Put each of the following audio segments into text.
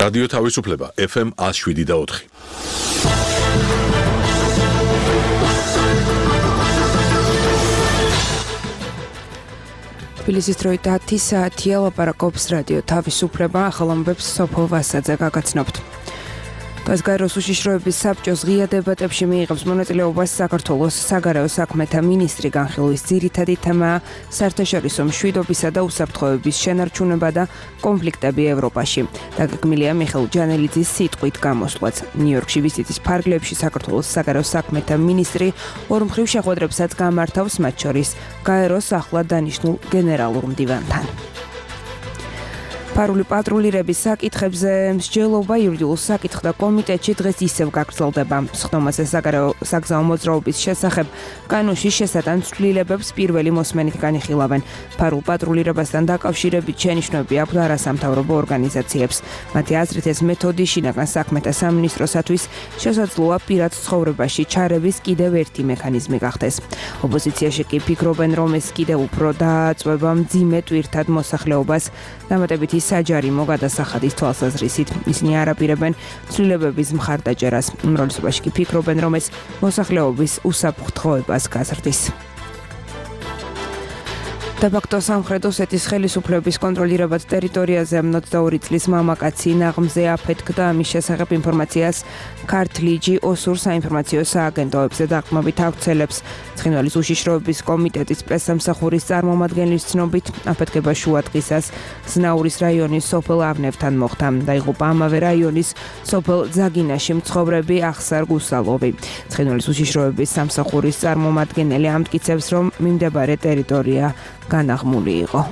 რადიო თავისუფლება FM 107.4. თბილისის დროით 10 საათია, ლაპარაკობს რადიო თავისუფლება, ახალამბებს სოფო ვასაძე გაგაცნობთ. კაზგაიროს უშიშროების საბჭოს ღია დებატებში მიიღებს მონაწილეობას საქართველოს საგარეო საქმეთა მინისტრი. განხილვის ძირითადი თემაა საერთაშორისო მშვიდობისა და უსაფრთხოების შენარჩუნება და კონფლიქტები ევროპაში. დაგეგმილია მიხეილ ჯანელიძის სიტყვით გამოსვლაც. ნიუ-იორკში ვიზიტის ფარგლებში საქართველოს საგარეო საქმეთა მინისტრი ორ მხრივ შეხვედრებსაც გამართავს, მათ შორის გაეროს ახლად დანიშნულ გენერალურ მდივანთან. ფარული პატრულირების საკითხებზე მსჯელობა იურიდიულ საკითხთა კომიტეტში დღეს ისევ გაგრძელდება. სხდომაზე საგზაო მოძრაობის შესახებ კანონში შესატან ცვლილებებს პირველი მოსმენით განიხილავენ. ფარულ პატრულირებასთან დაკავშირებით შენიშვნები აქვთ არასამთავრობო ორგანიზაციებს. მათი აზრით ეს მეთოდი შინაგან საქმეთა სამინისტროსათვის შესაძლოა პირად ცხოვრებაში ჩარევის კიდევ ერთი მექანიზმი გახდეს. ოპოზიციაში კი ფიქრობენ, რომ ეს კიდევ უფრო დააწვევა მძიმე ტვირთად მოსახლეობას დამატებითი საჯარიმო გადასახადის თვალსაზრისით. ისინი არაპირებენ ცვლილებების მხარდაჭერას. უმრავლესობაში კი ფიქრობენ, რომ ეს მოსახლეობის უსაფრთხოებას გაზრდის. დე-ფაქტო სამხრეთ ოსეთის ხელისუფლების კონტროლირებად ტერიტორიაზე 22 წლის მამაკაცი ნაღმზე აფეთქდა. ამის შესახებ ინფორმაციას ქართლიჯი ოსურ საინფორმაციო სააგენტოებზე დაყრდნობით ავრცელებს. ცხინვალის უშიშროების კომიტეტის პრესსამსახურის წარმომადგენლის ცნობით, აფეთქება შუა დღისას ზნაურის რაიონის სოფელ ავნევთან მოხდა. დაიღუპა ამავე რაიონის სოფელ ძაგინაში მცხოვრები ახსარ გუსალოვი. ცხინვალის უშიშროების სამსახურის წარმომადგენელი ამტკიცებს, რომ მიმდებარე ტერიტორია განაღმული იყო.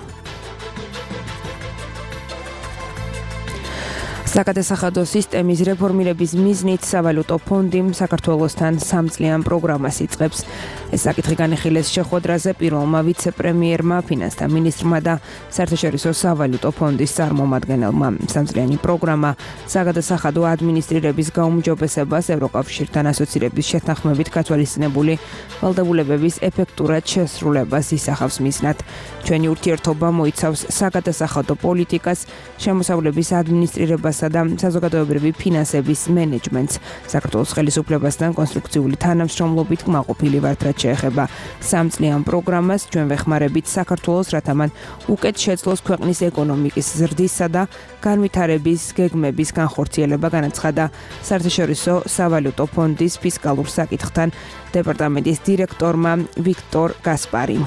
საკადასახადო სისტემის რეფორმირების მიზნით სავალუტო ფონდი საქართველოსთან 3 წლიან პროგრამას იწყებს. ეს საკითხი განიხილეს შეხვედრაზე პირველმა ვიცე-პრემიერმა, ფინანსთა მინისტრმა და საერთაშორისო სავალუტო ფონდის წარმომადგენელმა. 3 წლიანი პროგრამა საკადასახადო ადმინისტრირების გაუმჯობესებას, ევროკავშირთან ასოცირების შეთანხმებით გათვალისწინებული ვალდებულებების ეფექტურად შესრულებას ისახავს მიზნად. ჩვენი ურთიერთობა მოიცავს საკადასახადო პოლიტიკას, შემოსავლების ადმინისტრირებას და საზოგადოებრივი ფინანსების მენეჯმენტს. საქართველოს ხელისუფლებასთან კონსტრუქციული თანამშრომლობით კმაყოფილი ვართ, რაც შეეხება 3 წლიან პროგრამას. ჩვენ ვეხმარებით საქართველოს, რათა მან უკეთ შეძლოს ქვეყნის ეკონომიკის ზრდისა და განვითარების გეგმების განხორციელება, განაცხადა საერთაშორისო სავალუტო ფონდის ფისკალურ საკითხთან დეპარტამენტის დირექტორმა ვიქტორ გასპარიმ.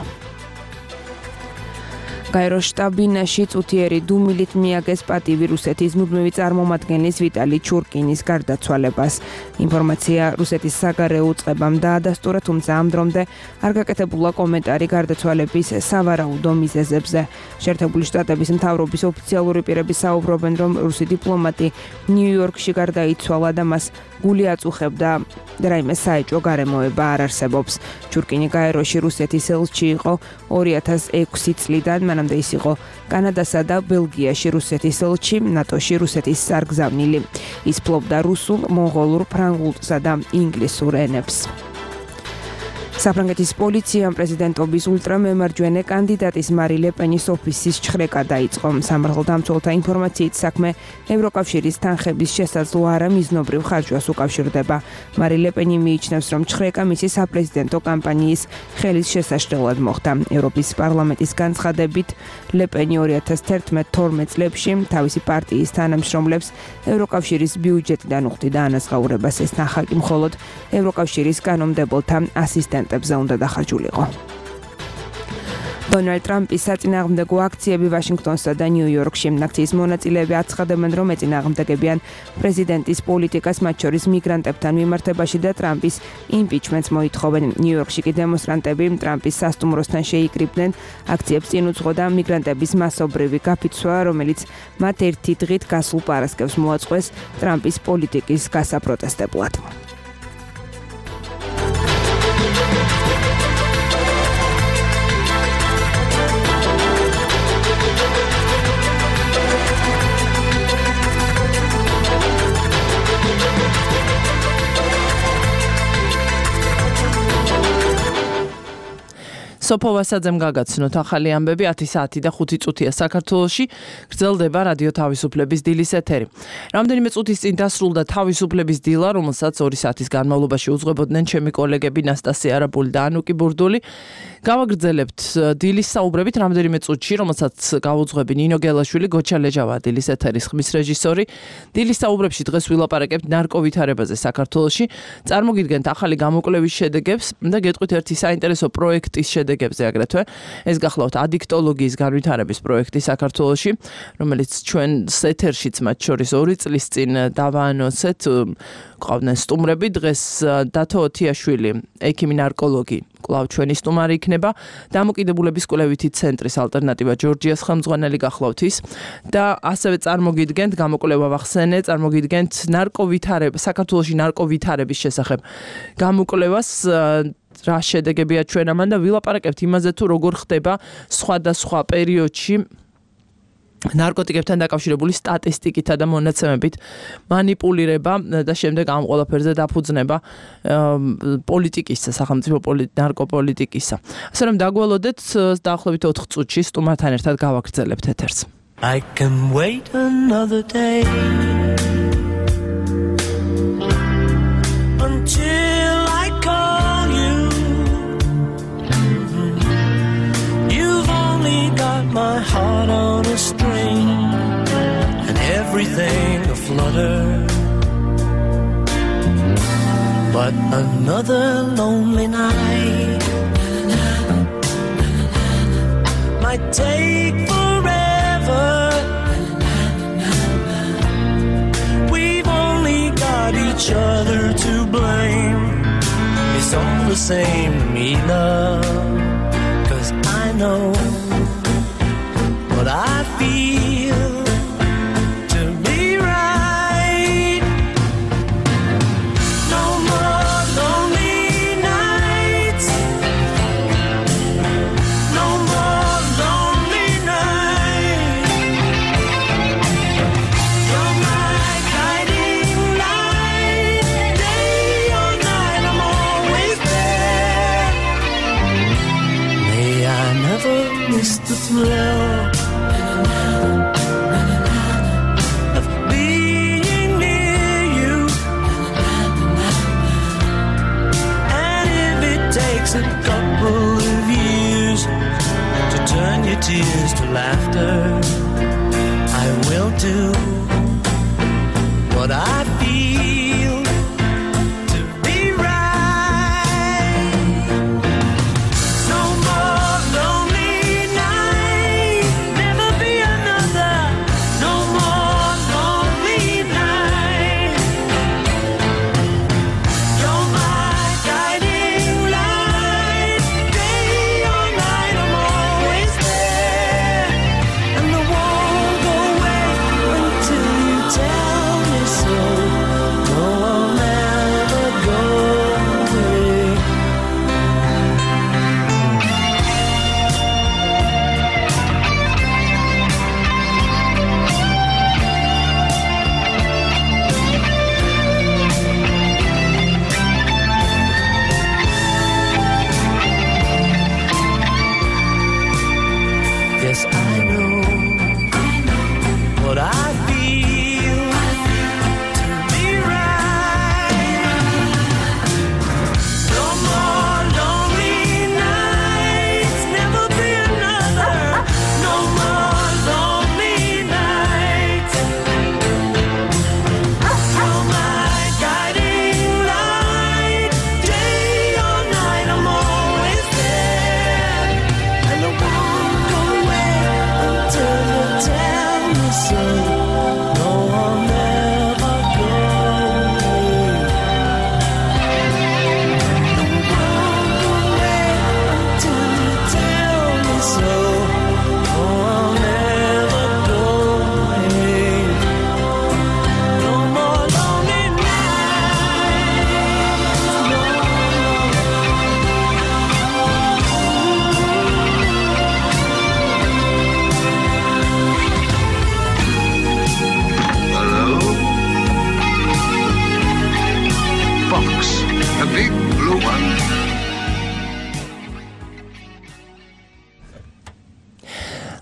გაეროს შტაბ-ბინაში წუთიერი დუმილით მიაგეს პატივი რუსეთის მუდმივი წარმომადგენლის ვიტალი ჩურკინის გარდაცვალებას. ინფორმაცია რუსეთის საგარეო უწყებამ დაადასტურა, თუმცა ამ დრომდე არ გაკეთებულა კომენტარი გარდაცვალების სავარაუდო მიზეზებზე. შეერთებული შტატების მთავრობის ოფიციალური პირები საუბრობენ, რომ რუსი დიპლომატი ნიუ-იორკში გარდაიცვალა და მას გული აწუხებდა, რაიმე საეჭვო გარემოება არ არსებობს. ჩურკინი გაეროში რუსეთის ელჩი იყო 2006 წლიდან, მანამდე ის იყო კანადასა და ბელგიაში რუსეთის ელჩი, ნატოში რუსეთის სარგზავნილი. ის ფლობდა რუსულ, მონღოლურ, ფრანგულსა და ინგლისურ ენებს. საფრანგეთის პოლიციამ პრეზიდენტობის ულტრამემარჯვენე კანდიდატის მარი ლე პენის ოფისის ჩხრეკა დაიწყო. სამართალდამცველთა ინფორმაციით საქმე ევროკავშირის თანხების შესაძლო არამიზნობრივ ხარჯვას უკავშირდება. მარი ლე პენი მიიჩნევს, რომ ჩხრეკა მისი საპრეზიდენტო კამპანიის ხელის შესაშლელად მოხდა. ევროპის პარლამენტის განცხადებით ლე პენი 2011-12 წლებში თავისი პარტიის თანამშრომლებს ევროკავშირის ბიუჯეტიდან უხდიდა ანაზღაურებას. ეს ნახაკი მხოლოდ ევროკავშირის კანონმდებელთა ასისტენტებზე უნდა დახარჯულიყო. დონალდ ტრამპის საწინააღმდეგო აქციები ვაშინგტონსა და ნიუ-იორკში. აქციის მონაწილეები აცხადებენ, რომ ეწინააღმდეგებიან პრეზიდენტის პოლიტიკას, მათ შორის მიგრანტებთან მიმართებაში და ტრამპის იმპიჩმენტს მოითხოვენ. ნიუ-იორკში კი დემონსტრანტები ტრამპის სასტუმროსთან შეიკრიბნენ. აქციებს წინ უძღოდა მიგრანტების მასობრივი გაფიცვა, რომელიც მათ ერთი დღით გასულ პარასკევს მოაწყვეს ტრამპის პოლიტიკის გასაპროტესტებლად. სოფო ვასაძემ გაგაცნოთ ახალი ამბები 10 საათი და 5 წუთია საქართველოში გრძელდება რადიო თავისუფლების დილის ეთერი. რამდენიმე წუთის წინ დასრულდა თავისუფლების დილა, რომელსაც 2 საათის განმავლობაში უძღვებოდნენ ჩემი კოლეგები ნასტასია არაბული და ანუკი ბურდული. გავაგრძელებთ დილის საუბრებით რამდენიმე წუთში, რომელსაც გავუძღვები ნინო გელაშვილი, გოჩა ლეჯავა დილის ეთერის ხმის რეჟისორი. დილის საუბრებში დღეს ვილაპარაკებთ ნარკოვითარებაზე საქართველოში. წარმოგიდგენთ ახალი გამოკვლევის შედეგებს და გეტყვით ერთი საინტერესო პროექტის შედეგებზე აგრეთვე. ეს გახლავთ ადიქტოლოგიის განვითარების პროექტი საქართველოში, რომელიც ჩვენ ეთერშიც მათ შორის 2 წლის წინ დავაანონსეთ. ყავდნენ სტუმრები, დღეს დათო ოთიაშვილი, ექიმი ნარკოლოგი, კვლავ ჩვენი სტუმარი იქნება. დამოკიდებულების კვლევითი ცენტრის ალტერნატივა ჯორჯიას ხელმძღვანელი გახლავთ ის და ასევე წარმოგიდგენთ გამოკვლევა ვახსენე, წარმოგიდგენთ საქართველოში ნარკოვითარების შესახებ გამოკვლევას. რა შედეგებია ჩვენ ამან და ვილაპარაკებთ იმაზე თუ როგორ ხდება სხვადასხვა პერიოდში ნარკოტიკებთან დაკავშირებული სტატისტიკითა და მონაცემებით მანიპულირება და შემდეგ ამ ყველაფერზე დაფუძნება პოლიტიკისა, სახელმწიფო ნარკოპოლიტიკისა. ასე რომ დაგველოდეთ დაახლოებით 4 წუთში სტუმართან ერთად გავაგრძელებთ ეთერს. I can wait another day until I call you. You've only got my heart on a string and everything aflutter. But another lonely night might take forever. We've only got each other to blame. It's all the same to me, love, 'cause I know what I feel to be right. No more lonely nights. No more lonely nights. You're my guiding light. Day or night, I'm always there. May I never miss the thrill of being near you. And if it takes a couple of years to turn your tears to laughter, I will do what I feel to be right. No more lonely night, never be another. No more lonely night. You're my guiding light. Day or night, I'm always there. And I won't go away until you tell me so.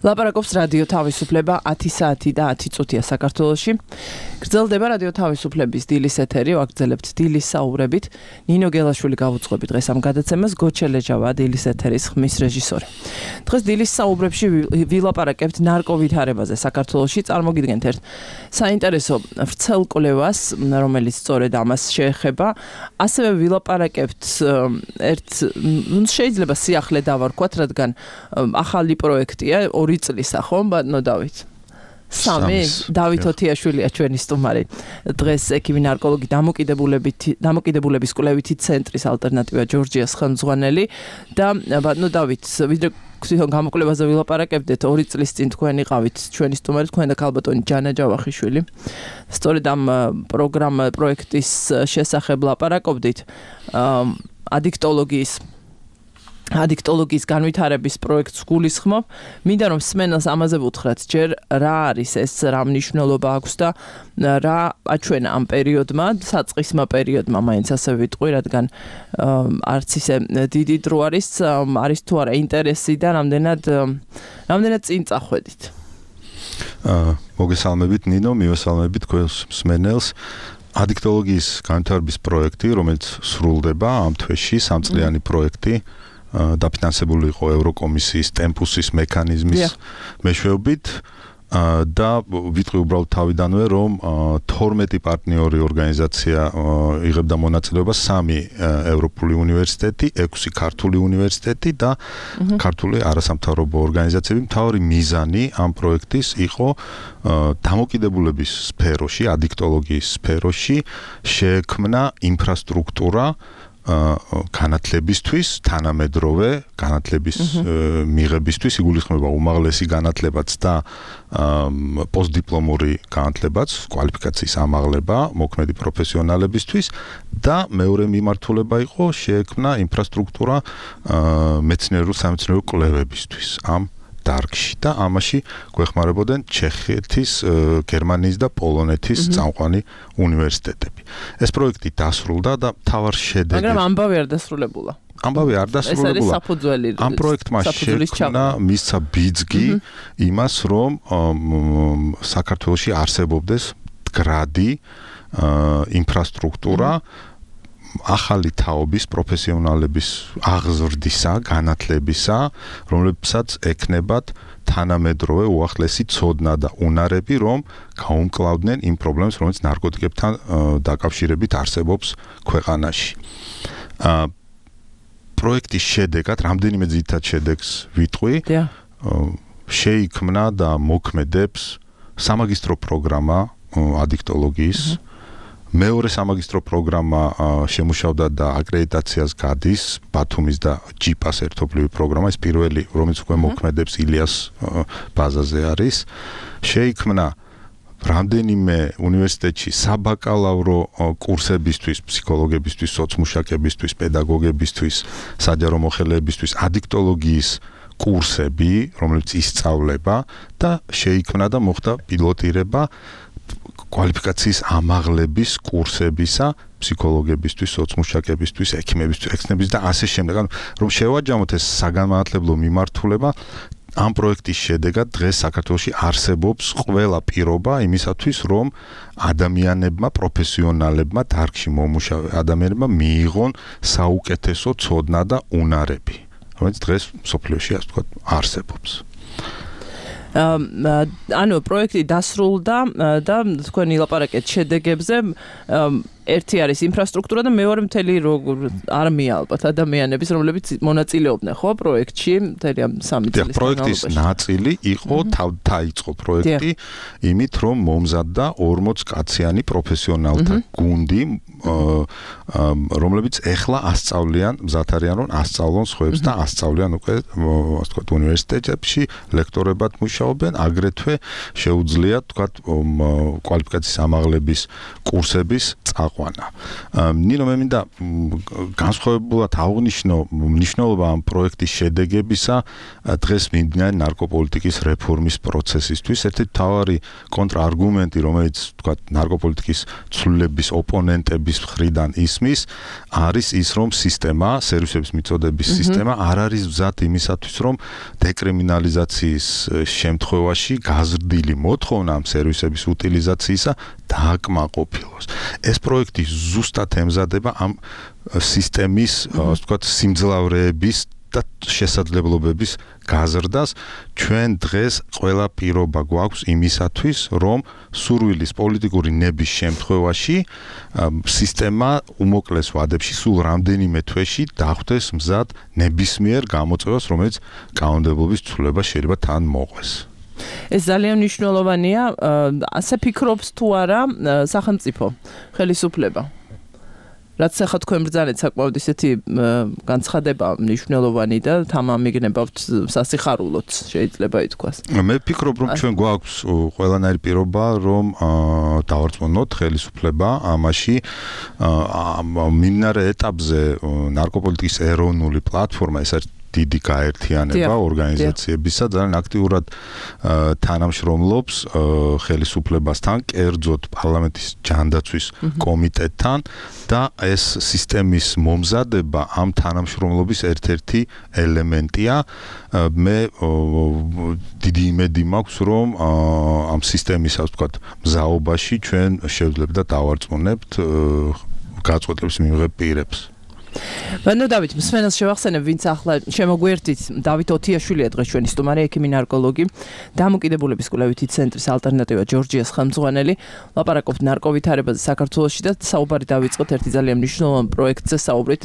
ლაპარაკობს რადიო თავისუფლება 10 საათი და 10 წუთია საქართველოში. გრძელდება რადიო თავისუფლების დილის ეთერი, ვაგრძელებთ დილის საუბრებით. ნინო გელაშვილი გავუძღვები დღეს ამ გადაცემას, გოჩელეჯავა დილის ეთერის ხმის რეჟისორი. დღეს დილის საუბრებში ვილაპარაკებთ ნარკოვითარებაზე საქართველოში. წარმოგიდგენთ ერთ საინტერესო ვრცელ კვლევას, რომელიც სწორედ ამას შეეხება. ასევე ვილაპარაკებთ ერთ შეიძლება სიახლე დავარქვათ, რადგან ახალი პროექტია 2 წლისა, ხომ, ბატონო დავით? 3 დავით ოთიაშვილია ჩვენი სტუმარი. დღეს ექიმი ნარკოლოგი დამოკიდებულების კვლევითი ცენტრის ალტერნატივა ჯორჯიას ხელმძღვანელი და ბატონო დავით, ვიდრე თვითონ გამოკვლევაზე ვილაპარაკებდეთ, 2 წლის წინ თქვენ იყავით ჩვენი სტუმარი, თქვენ და ქალბატონი ჯანა ჯავახიშვილი. სწორედ ამ პროექტის შესახებ ლაპარაკობდით. ადიქტოლოგიის განვითარების პროექტს გულისხმობ. მინდა რომ სმენელს ამაზე ვუთხრათ, ჯერ რა არის ეს, რა მნიშვნელობა აქვს და რა აჩვენა ამ პერიოდმა, საწყისმა პერიოდმა, მაინც ასე ვიტყვი, რადგან არც ისე დიდი დრო არის თუ არა ინტერესი და რამდენად წინ წახვედით. მოგესალმებით ნინო, მივესალმებით თქვენს სმენელს. ადიქტოლოგიის განვითარების პროექტი, რომელიც სრულდება ამ თვეში, 3 წლიანი პროექტი, დაფინანსებული იყო ევროკომისიის ტემპუსის მექანიზმის მეშვეობით და ვიტყვი უბრალოდ თავიდანვე, რომ 12 პარტნიორი ორგანიზაცია იღებდა მონაწილეობას, 3 ევროპული უნივერსიტეტი, 6 ქართული უნივერსიტეტი და ქართული არასამთავრობო ორგანიზაციები. მთავარი მიზანი ამ პროექტის იყო დამოკიდებულების სფეროში, ადიქტოლოგიის სფეროში შეექმნა ინფრასტრუქტურა განათლებისთვის, თანამედროვე განათლების მიღებისთვის, იგულისხმება უმაღლესი განათლებაც და პოსტდიპლომური განათლებაც, კვალიფიკაციის ამაღლება მოქმედი პროფესიონალებისთვის და მეორე მიმართულება იყო შეექმნა ინფრასტრუქტურა მეცნიერულ-სამეცნიერო კვლევებისთვის ამ დარგში და ამაში გვეხმარებოდნენ ჩეხეთის, გერმანიის და პოლონეთის წამყვანი უნივერსიტეტები. ეს პროექტი დასრულდა და მთავარ შედეგი. მაგრამ ამბავი არ დასრულებულა. ამბავი არ დასრულებულა. ეს არის საფუძველი. ამ პროექტმა შექმნა მისცა ბიძგი იმას, რომ საქართველოში არსებობდეს მდგრადი ინფრასტრუქტურა ახალი თაობის პროფესიონალების აღზრდისა, განათლებისა, რომლებსაც ექნებათ თანამედროვე უახლესი ცოდნა და უნარები, რომ გაუმკლავდნენ იმ პრობლემებს, რომელიც ნარკოტიკებთან დაკავშირებით არსებობს ქვეყანაში. პროექტის შედეგად, რამდენიმე ძირითად შედეგს ვიტყვი, შეიქმნა და მოქმედებს სამაგისტრო პროგრამა ადიქტოლოგიის. მეორე სამაგისტრო პროგრამა შემუშავდა და აკრედიტაციას გადის ბათუმის და ჯიპას ერთობლივი პროგრამა, ეს პირველი, რომელიც უკვე მოქმედებს ილიას ბაზაზე არის. შეიქმნა რამდენიმე უნივერსიტეტში საბაკალავრო კურსებისთვის, ფსიქოლოგებისთვის, სოცმუშაკებისთვის, პედაგოგებისთვის, საჯარო მოხელეებისთვის ადიქტოლოგიის კურსები, რომლებიც ისწავლება და შეიქმნა და მოხდა პილოტირება კვალიფიკაციის ამაღლების კურსებისა ფსიქოლოგებისთვის, სოცმუშაკებისთვის, ექიმებისთვის, ექნების და ასე შემდეგ. რომ შევაჯამოთ ეს საგანმანათლებლო მიმართულება, ამ პროექტის შედეგად დღეს საქართველოში არსებობს ყველა პირობა იმისათვის, რომ ადამიანებმა, პროფესიონალებმა, დარგში მომუშავე ადამიანებმა მიიღონ საუკეთესო ცოდნა და უნარები, რომელიც დღეს მსოფლიოში ასე ვთქვათ არსებობს. ანუ პროექტი დასრულდა და თქვენი ლაპარაკეთ შედეგებზე. ერთი არის ინფრასტრუქტურა და მეორე მთელი არმია ალბათ ადამიანების, რომლებიც მონაწილეობდნენ ხო პროექტში მთელი ამ 3 წლის პროექტის ნაწილი იყო დაიწყო პროექტი იმით, რომ მომზადდა 40 კაციანი პროფესიონალთა გუნდი, რომლებიც ეხლა ასწავლიან, მზად არიან რომ ასწავლონ სხვებს და ასწავლიან უკვე ასე ვთქვათ უნივერსიტეტებში, ლექტორებად მუშაობენ, აგრეთვე შეუძლიათ ვთქვათ კვალიფიკაციის ამაღლების კურსების წაყვანა წამყვანა. ნინო მე მინდა განსხვავებულად აღვნიშნო მნიშვნელობა ამ პროექტის შედეგებისა დღეს მიმდინარე ნარკოპოლიტიკის რეფორმის პროცესისთვის. ერთ-ერთი მთავარი კონტრარგუმენტი, რომელიც თქვა ნარკოპოლიტიკის ცვლილების ოპონენტების მხრიდან ისმის, არის ის, რომ სისტემა, სერვისების მიწოდების სისტემა არ არის მზად იმისათვის, რომ დეკრიმინალიზაციის შემთხვევაში გაზრდილი მოთხოვნა ამ სერვისების უტილიზაციისა დააკმაყოფილოს. ეს პროექტი ზუსტად ემზადება ამ სისტემის, ასე ვთქვათ, სიმძლავრეების და შესაძლებლობების გაზრდას. ჩვენ დღეს ყველა პირობა გვაქვს იმისათვის, რომ სურვილის პოლიტიკური ნების შემთხვევაში სისტემა უმოკლეს ვადებში სულ რამდენიმე თვეში დახვდეს მზად ნებისმიერ გამოწვევას, რომელიც კანონმდებლობის ცვლილება შეიძლება თან მოყვეს. ეს ძალიან მნიშვნელოვანია. ასე ფიქრობს თუ არა სახელმწიფო ხელისუფლება? რაც ახლა თქვენ ბრძანეთ საკმაოდ ისეთი განცხადება მნიშვნელოვანი და თამამიგნებავთ სასიხარულოც შეიძლება ითქვას. მე ვფიქრობ, რომ ჩვენ გვაქვს ყველანაირი პირობა, რომ დავარწმუნოთ ხელისუფლება ამაში. მიმდინარე ეტაპზე ნარკოპოლიტიკის ეროვნული პლატფორმა, ეს არის დიდი გაერთიანება ორგანიზაციებისა, ძალიან აქტიურად თანამშრომლობს ხელისუფლებასთან, კერძოდ პარლამენტის ჯანდაცვის კომიტეტთან და ეს სისტემის მომზადება ამ თანამშრომლობის ერთ-ერთი ელემენტია. მე დიდი იმედი მაქვს, რომ ამ სისტემის, ასე ვთქვათ, მზაობაში ჩვენ შევძლებთ და დავარწმუნებთ გაწყვეტილების მიღებ პირებს. ბანო დავით, მსმენელს შევახსენებ, ვინც ახლა შემოგვერთით, დავით ოთიაშვილია დღეს ჩვენი სტუმარი, ექიმი ნარკოლოგი, დამოკიდებულების კვლევითი ცენტრის ალტერნატივა ჯორჯიას ხელმძღვანელი. ლაპარაკობთ ნარკოვითარებაზე საქართველოში და საუბარი დავიწყოთ ერთი ძალიან მნიშვნელოვანი პროექტზე საუბრით,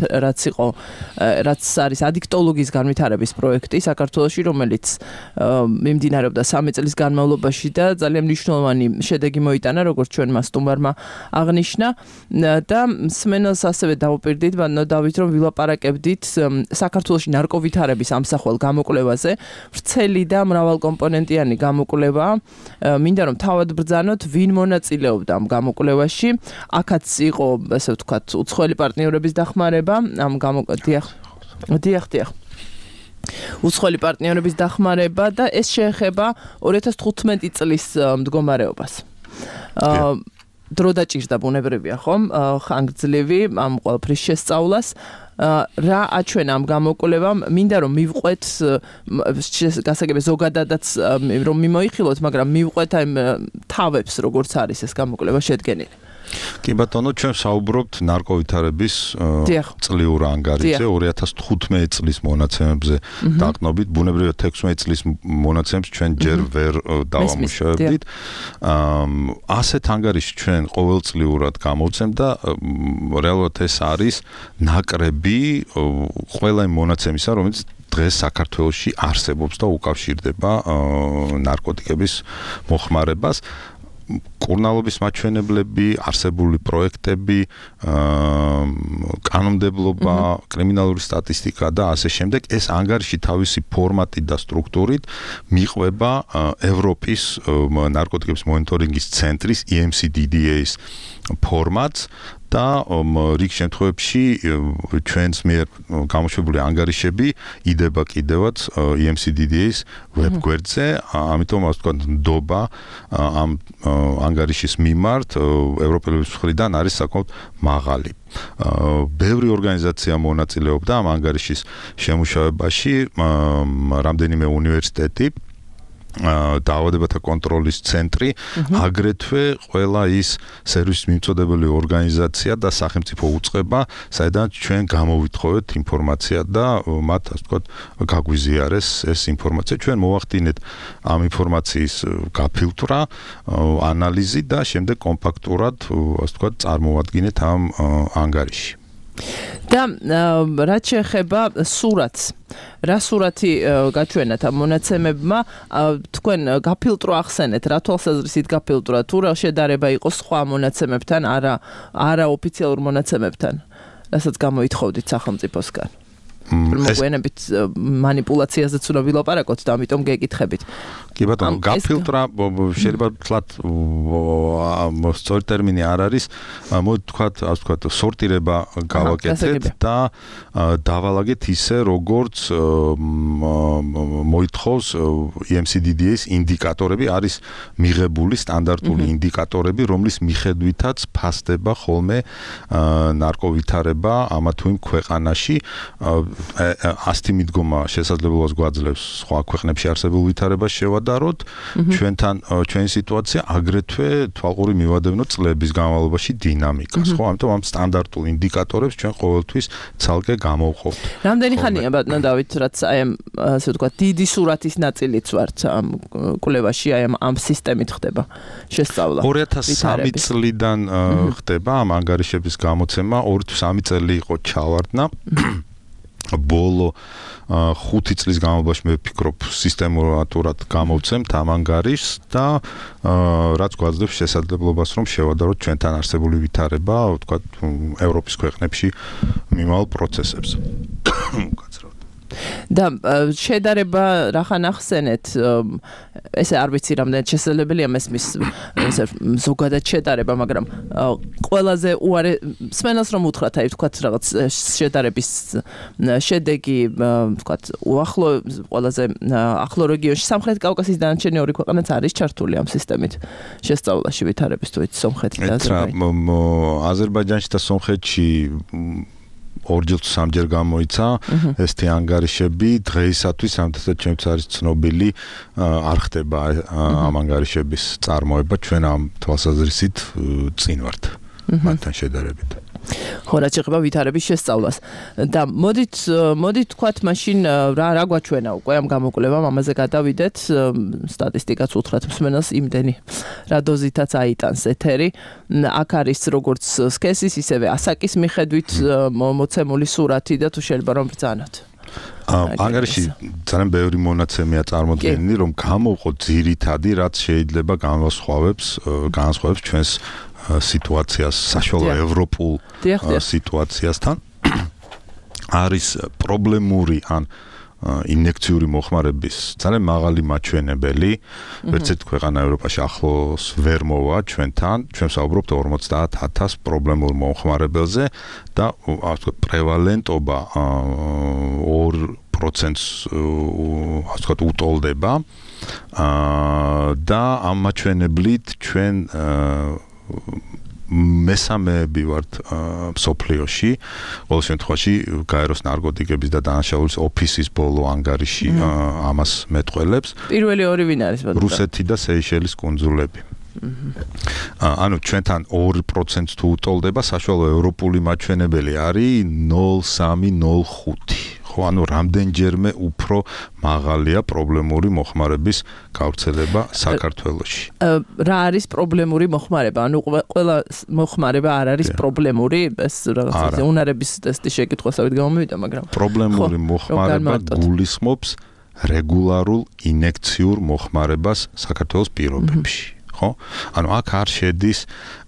რაც არის ადიქტოლოგიის განვითარების პროექტი საქართველოში, რომელიც მიმდინარეობდა 3 წლის განმავლობაში და ძალიან მნიშვნელოვანი შედეგი მოიტანა, როგორც ჩვენმა სტუმარმა აღნიშნა და მსმენელს ასევე დავუპირდით, ბანო დავით, რომ ვილაპარაკებდით საქართველოში ნარკოვითარების ამსახველ გამოკვლევაზე, ვრცელი და მრავალკომპონენტიანი გამოკვლევა. მინდა რომ თავად ბრძანოთ, ვინ მონაწილეობდა ამ გამოკვლევაში. აქაც იყო, ასე ვთქვათ, უცხოელი პარტნიორების დახმარება, ამ დიახ. უცხოელი პარტნიორების დახმარება და ეს შეეხება 2015 წლის მდგომარეობას. დრო დაჭირდა ბუნებრივია, ხომ? ხანგრძლივი ამ ყველაფრის შესწავლას. რა აჩვენა ამ გამოკვლევამ? მინდა რომ მივყვეთ გასაგებია ზოგადადაც რომ მიმოიხილოთ, მაგრამ მივყვეთ აი თავებს, როგორც არის ეს გამოკვლევა შედგენილი. კი ბატონო, ჩვენ საუბრობთ ნარკოვითარების წლიურ ანგარიშზე 2015 წლის მონაცემებზე დაყნობით. ბუნებრივია 16 წლის მონაცემებს ჩვენ ჯერ ვერ დავამუშავებდით. ასეთ ანგარიშს ჩვენ ყოველწლიურად გამოვცემთ და რეალურად ეს არის ნაკრები ყველა იმ მონაცემისა, რომელიც დღეს საქართველოში არსებობს და უკავშირდება ნარკოტიკების მოხმარებას. კურნალობის მაჩვენებლები, არსებული პროექტები, კანონმდებლობა, კრიმინალური სტატისტიკა და ასე შემდეგ. ეს ანგარიში თავისი ფორმატით და სტრუქტურით მიყვება ევროპის ნარკოტიკების მონიტორინგის ცენტრის EMCDDA-ის ფორმატს და რიგ შემთხვევებში ჩვენს მიერ გამოშვებული ანგარიშები იდება კიდევაც EMCDDA-ის ვებგვერდზე, ამიტომ ასე ვთქვათ, ნდობა ამ ანგარიშის მიმართ ევროპელების მხრიდან არის საკმაოდ მაღალი. ბევრი ორგანიზაცია მონაწილეობდა ამ ანგარიშის შემუშავებაში, რამდენიმე უნივერსიტეტი, დაავადებათა კონტროლის ცენტრი, აგრეთვე ყველა ის სერვისის მიმწოდებელი ორგანიზაცია და სახელმწიფო უწყება, საიდანაც ჩვენ გამოვითხოვეთ ინფორმაცია და მათ, ასე ვთქვათ, გაგვიზიარეს ეს ინფორმაცია. ჩვენ მოვახდინეთ ამ ინფორმაციის გაფილტრა, ანალიზი და შემდეგ კომპაქტურად, ასე ვთქვათ, წარმოვადგინეთ ამ ანგარიში. და რაც შეეხება სურათს, რა სურათი გაჩვენათ ამ მონაცემებმა, თქვენ გაფილტრო ახსენეთ, რა თვალსაზრისით გაფილტრა, თუ რა შედარება იყო სხვა მონაცემებთან, არა ოფიციალურ მონაცემებთან, რასაც გამოითხოვდით სახელმწიფოსგან? მოგვიანებით მანიპულაციაზეც უნდა ვილაპარაკოთ და ამიტომ გეკითხებით. კი ბატონო, გაფილტრა შეიძლება ვთქვათ სწორი ტერმინი არ არის, მოვთქვათ, ასე ვთქვათ, სორტირება გავაკეთეთ და დავალაგეთ ისე, როგორც მოითხოვს EMCDDA-ის ინდიკატორები, არის მიღებული სტანდარტული ინდიკატორები, რომლის მიხედვითაც ფასდება ხოლმე ნარკოვითარება ამა თუ იმ ქვეყანაში. ასეთი მიდგომა შესაძლებლობას გვაძლევს სხვა ქვეყნებში არსებულ ვითარებას შევადაროთ, ჩვენი სიტუაცია აგრეთვე თვალყური მივადევნოთ წლების განმავლობაში დინამიკას, ხო? ამიტომ ამ სტანდარტულ ინდიკატორებს ჩვენ ყოველთვის ცალკე გამოვყოფთ. რამდენი ხანია ბატონო დავით, რაც აი ამ ასე ვთქვათ, დიდი სურათის ნაწილიც ვართ ამ კვლევაში, აი ამ სისტემით ხდება შესწავლა. 2003 წლიდან ხდება ამ ანგარიშების გამოცემა, 2-3 წელი იყო ჩავარდნა. ბოლო 5 წლის განმავლობაში მე ვფიქრობ სისტემატურად გამოვცემთ ამ ანგარიშს და რაც გვაძლევს შესაძლებლობას რომ შევადაროთ ჩვენთან არსებული ვითარება, ვთქვათ, ევროპის ქვეყნებში მიმავალ პროცესებს. და შედარება რახან ახსენეთ, ესე არ ვიცი რამდენად შესაძლებელია მესმის ზოგადად შედარება, მაგრამ ყველაზე უარე სმენელს რომ უთხრათ, აი ვთქვათ რაღაც შედარების შედეგი, ვთქვათ, უახლო ყველაზე ახლო რეგიონში სამხრეთ კავკასიის დანარჩენი ორი ქვეყანაც არის ჩართული ამ სისტემით შესწავლაში ვითარების, თუ იცი, სომხეთი და აზერბაიჯანში და სომხეთში ორჯერ თუ სამჯერ გამოიცა ესეთი ანგარიშები, დღეისათვის ამდენად ჩემთვის არის ცნობილი, არ ხდება ამ ანგარიშების წარმოება, ჩვენ ამ თვალსაზრისით წინ ვართ მათთან შედარებით. ხო, რაც ეხება ვითარების შესწავლას. და მოდით თქვათ მაშინ რა გვაჩვენა უკვე ამ გამოკვლევამ, ამაზე გადავიდეთ, სტატისტიკაც უთხრათ მსმენელს იმდენი რა დოზითაც აიტანს ეთერი. აქ არის როგორც სქესის, ისევე ასაკის მიხედვით მოცემული სურათი და თუ შეიძლება რომ ბრძანოთ. ანგარიში ძალიან ბევრი მონაცემია წარმოდგენილი, რომ გამოვყოთ ძირითადი, რაც შეიძლება განსხვავებს ჩვენს სიტუაციას საშუალო ევროპულ სიტუაციასთან. არის პრობლემური ან ინიექციური მოხმარების ძალიან მაღალი მაჩვენებელი. ვერც ერთ ქვეყანა ევროპაში ახლოს ვერ მოვა ჩვენთან. ჩვენ ვსაუბრობთ 50,000 პრობლემურ მოხმარებელზე და ასე ვთქვათ, პრევალენტობა 2%-ს ასე ვთქვათ უტოლდება. და ამ მაჩვენებლით ჩვენ მესამეები ვართ მსოფლიოში, ყოველ შემთხვევაში გაეროს ნარკოტიკების და დანაშაულის ოფისის ბოლო ანგარიში ამას მეტყველებს. პირველი ორი ვინ არის? რუსეთი და სეიშელის კუნძულები. ანუ ჩვენთან 2%-ს თუ უტოლდება, საშუალო ევროპული მაჩვენებელი არის 0,3-0,5. ხო, ანუ რამდენჯერმე უფრო მაღალია პრობლემური მოხმარების გავრცელება საქართველოში. რა არის პრობლემური მოხმარება? ანუ ყველა მოხმარება არ არის პრობლემური, ეს რაღაცა უნარების ტესტი შეკითხვასავით გამომივიდა, მაგრამ პრობლემური მოხმარება გულისხმობს რეგულარულ ინიექციურ მოხმარებას საქართველოს პირობებში. ხო? ანუ აქ არ შედის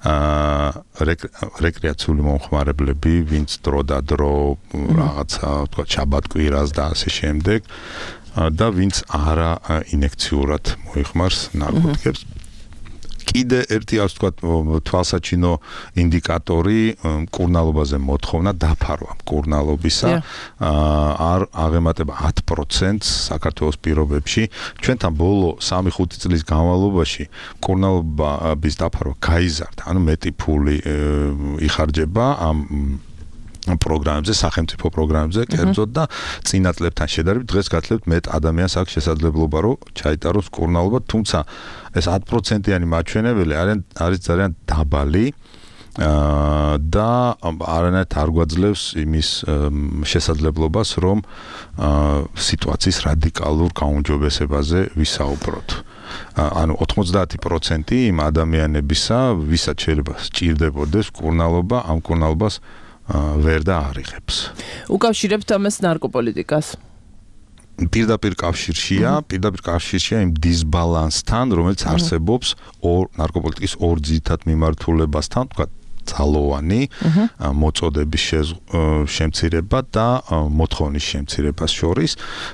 რეკრეაციული მომხმარებლები, ვინც დრო და დრო რაღაცა, ვთქვათ, შაბათ-კვირას და ასე შემდეგ და ვინც არა ინიექციურად მოიხმარს ნარკოტიკებს. კიდე ერთი, ასე ვთქვათ, თვალსაჩინო ინდიკატორი მკურნალობაზე მოთხოვნა დაფარვა მკურნალობისა არ აღემატება 10%-ს საქართველოს პირობებში. ჩვენთან ბოლო 3-5 წლის განმავლობაში მკურნალობის დაფარვა გაიზარდა, ანუ მეტი ფული იხარჯება ამ პროგრამებზე, სახელმწიფო პროგრამებზე, კერძოდ და წინა წლებთან შედარებით დღეს გათლებთ მეტ ადამიანს აქვს შესაძლებლობა რომ ჩაიტაროს მკურნალობა, თუმცა ეს 10%-იანი მაჩვენებელი არის ძალიან დაბალი და არანაირად არ გვაძლევს იმის შესაძლებლობას რომ სიტუაციის რადიკალურ გაუმჯობესებაზე ვისაუბროთ. ანუ 90% იმ ადამიანებისა, ვისაც შეიძლება სჭირდებოდეს მკურნალობა, ამ მკურნალობას ვერ და არიღებს. უკავშირებთ ამას ნარკოპოლიტიკას? პირდაპირ კავშირშია იმ დისბალანსთან, რომელიც არსებობს ნარკოპოლიტიკის ორ ძირითად მიმართულებასთან, თქვა ძალოვანი მოწოდების შემცირება და მოთხოვნის შემცირებას შორის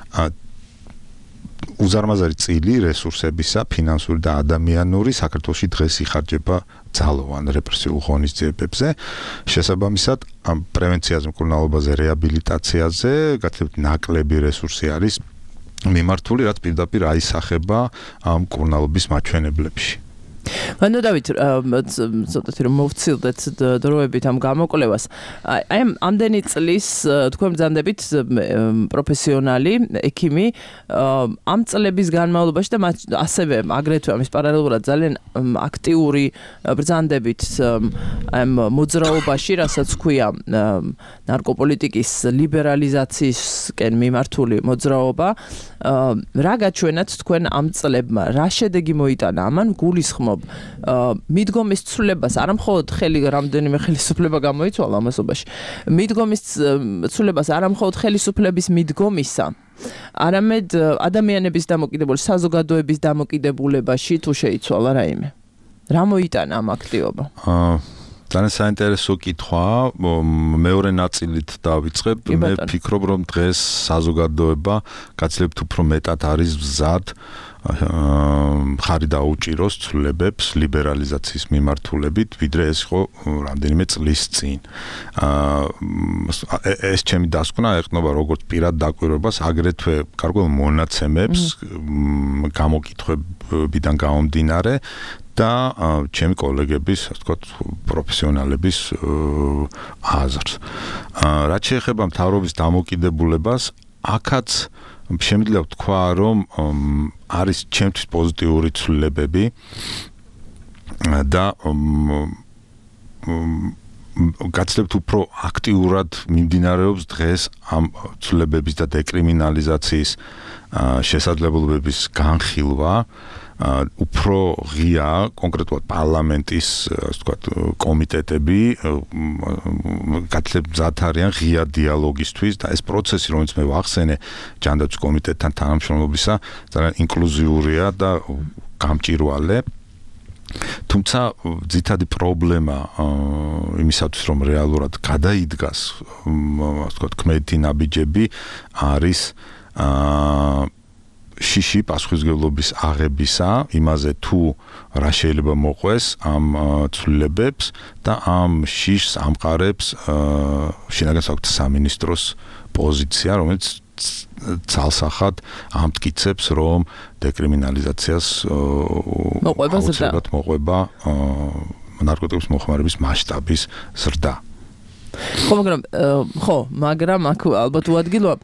უზარმაზარი წილი რესურსებისა, ფინანსური და ადამიანური საქართველოში დღეს იხარჯება ძალოვან რეპრესიულ ღონისძიებებზე. შესაბამისად, პრევენციაზე, მკურნალობაზე, რეაბილიტაციაზე გაცილებით ნაკლები რესურსი არის მიმართული, რაც პირდაპირ აისახება ამ მკურნალობის მაჩვენებლებში. ანუ დავით, ცოტათი რომ მოვცილდეთ დროებით ამ გამოკვლევას. აი ამდენი წლის თქვენ ბრძანდებით პროფესიონალი, ექიმი, ამ წლების განმავლობაში და ასევე აგრეთვე ამის პარალელურად ძალიან აქტიური ბრძანდებით ამ მოძრაობაში, რასაც ქვია ნარკოპოლიტიკის ლიბერალიზაციისკენ მიმართული მოძრაობა. რა გაჩვენათ თქვენ ამ წლებმა? რა შედეგი მოიტანა ამან? გულისხმობ მიდგომის ცვლილებას არამხოლოდ რამდენიმე ხელისუფლება გამოიცვალა ამასობაში. მიდგომის ცვლილებას არამხოლოდ ხელისუფლების მიდგომისა, არამედ ადამიანების დამოკიდებული საზოგადოების დამოკიდებულებაში თუ შეიცვალა რაიმე. რა მოიტანა ამ აქტივობა? ძალიან საინტერესო კითხვაა. მეორე ნაწილით დავიწყებ. მე ვფიქრობ, რომ დღეს საზოგადოება გაცილებით უფრო მეტად არის მზად ხარი დაუჭიროს ცვლილებებს ლიბერალიზაციის მიმართულებით, ვიდრე ეს იყო რამდენიმე წლის წინ. ეს ჩემი დასკვნა ეყრდნობა როგორც პირად დაკვირვებას, აგრეთვე გარკვეულ მონაცემებს გამოკითხვებიდან გამომდინარე და ჩემი კოლეგების, ასე ვთქვათ, პროფესიონალების აზრს. რაც შეეხება მთავრობის დამოკიდებულებას, აქაც შემიძლია ვთქვა, რომ არის ჩემთვის პოზიტიური ცვლილებები და გაცილებით უფრო აქტიურად მიმდინარეობს დღეს ამ ცვლილებების და დეკრიმინალიზაციის შესაძლებლობების განხილვა. უფრო ღია კონკრეტულად პარლამენტის, ასე ვთქვათ, კომიტეტები გაცილებით მზად არიან ღია დიალოგისთვის და ეს პროცესი, რომელიც მე ვახსენე ჯანდაცვის კომიტეტთან თანამშრომლობისა, ძალიან ინკლუზიურია და გამჭირვალე. თუმცა ძირითადი პრობლემა იმისათვის, რომ რეალურად გადაიდგას, ასე ვთქვათ, ქმედი ნაბიჯები არის შიში პასუხისმგებლობის აღებისა, იმაზე თუ რა შეიძლება მოყვეს ამ ცვლილებებს და ამ შიშს ამყარებს შინაგან საქმეთა სამინისტროს პოზიცია, რომელიც ცალსახად ამტკიცებს, რომ დეკრიმინალიზაციას მოყვება ნარკოტიკების მოხმარების მასშტაბის ზრდა. მაგრამ აქ ალბათ უადგილოა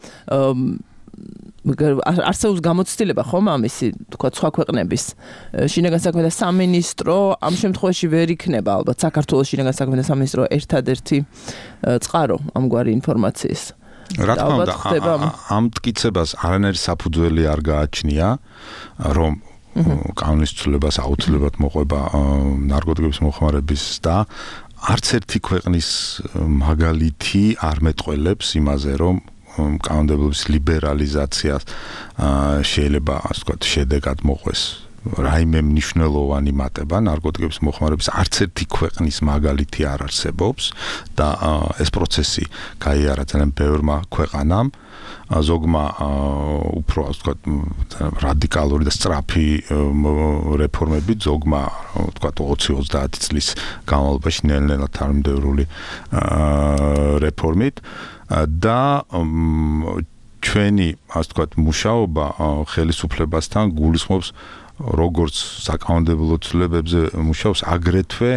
არსებობს გამოცდილება ხომ ამისი, თქვა სხვა ქვეყნების შინაგან საქმეთა სამინისტრო ამ შემთხვევაში ვერ იქნება ალბათ საქართველოს შინაგან საქმეთა სამინისტრო ერთადერთი წყარო ამგვარი ინფორმაციის. რა თქმა უნდა, ამ მტკიცებას არანაირი საფუძველი არ გააჩნია, რომ კანონის ცვლილებას აუცილებლად მოყვება ნარკოტიკების მოხმარების და არც ერთი ქვეყნის მაგალითი არ მეტყველებს იმაზე, რომ კანონმდებლობის ლიბერალიზაციას შეიძლება, ასე ვთქვათ, შედეგად მოყვეს რაიმე მნიშვნელოვანი მატება ნარკოტიკების მოხმარების არც ერთი ქვეყნის მაგალითი არ არსებობს და ეს პროცესი გაიარა ძალიან ბევრმა ქვეყანამ, ზოგმა უფრო, ასე ვთქვათ, რადიკალური და სწრაფი რეფორმები, ზოგმა, ვთქვათ, 20-30 წლის განმავლობაში ნელ-ნელა თანმიმდევრული რეფორმით და ჩვენი, ასე ვთქვათ, მუშაობა ხელისუფლებასთან გულისხმობს როგორც საკანონმდებლო ცვლილებებზე მუშაობს, აგრეთვე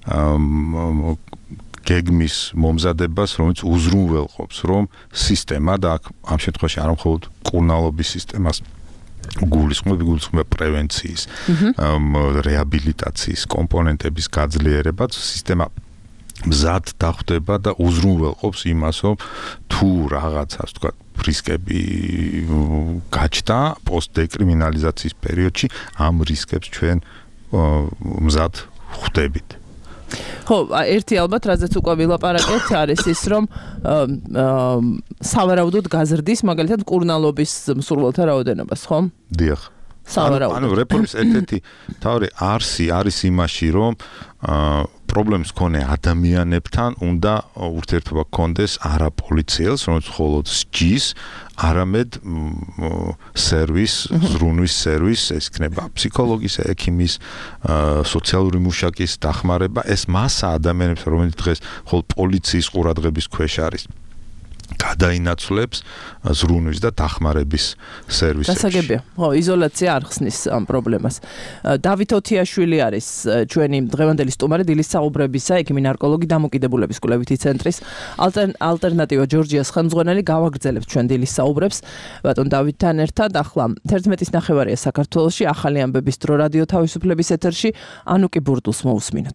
გეგმის მომზადებას, რომელიც უზრუნველყოფს, რომ სისტემა და ამ შემთხვევაში არ მხოლოდ მკურნალობის სისტემას გულისხმობა პრევენციის, რეაბილიტაციის კომპონენტების გაძლიერებაც, სისტემა მზად დახვდება და უზრუნველყოფს იმას, რომ თუ რაღაც, ასე ვთქვათ, რისკები გაჩნდა პოსტდეკრიმინალიზაციის პერიოდში, ამ რისკებს ჩვენ მზად ხვდებით. ხო, ერთი ალბათ, რაზეც უკვე ვილაპარაკეთ, არის ის, რომ სავარაუდოდ გაზრდის, მაგალითად, მკურნალობის მსურველთა რაოდენობას, ხო? დიახ. ანუ რეფორმის ერთ-ერთი მთავარი არსი არის იმაში, რომ პრობლემს ქონე ადამიანებთან უნდა ურთიერთობა გქონდეს არა პოლიციელს, რომელიც მხოლოდ სჯის, არამედ სერვის, ზრუნვის სერვის, ეს იქნება ფსიქოლოგის, ექიმის, სოციალური მუშაკის დახმარება, ეს მასა ადამიანებს, რომელიც დღეს მხოლოდ პოლიციის ყურადღების ქვეშ არის. გადაინაცვლებს ზრუნვის და დახმარების სერვისებში. გასაგებია. ხო, იზოლაცია არ ხსნის ამ პრობლემას. დავით ოთიაშვილი არის ჩვენი დღევანდელი სტუმარი დილის საუბრებისა, ექიმი ნარკოლოგი დამოკიდებულების კვლევითი ცენტრის ალტერნატივა ჯორჯიას ხელმძღვანელი. გავაგრძელებთ ჩვენ დილის საუბრებს ბატონ დავითთან ერთად. ახლა 11:09 საქართველოში ახალი ამბების დრო რადიო თავისუფლების ეთერში ანუკი ბურდულს მოусმინოთ.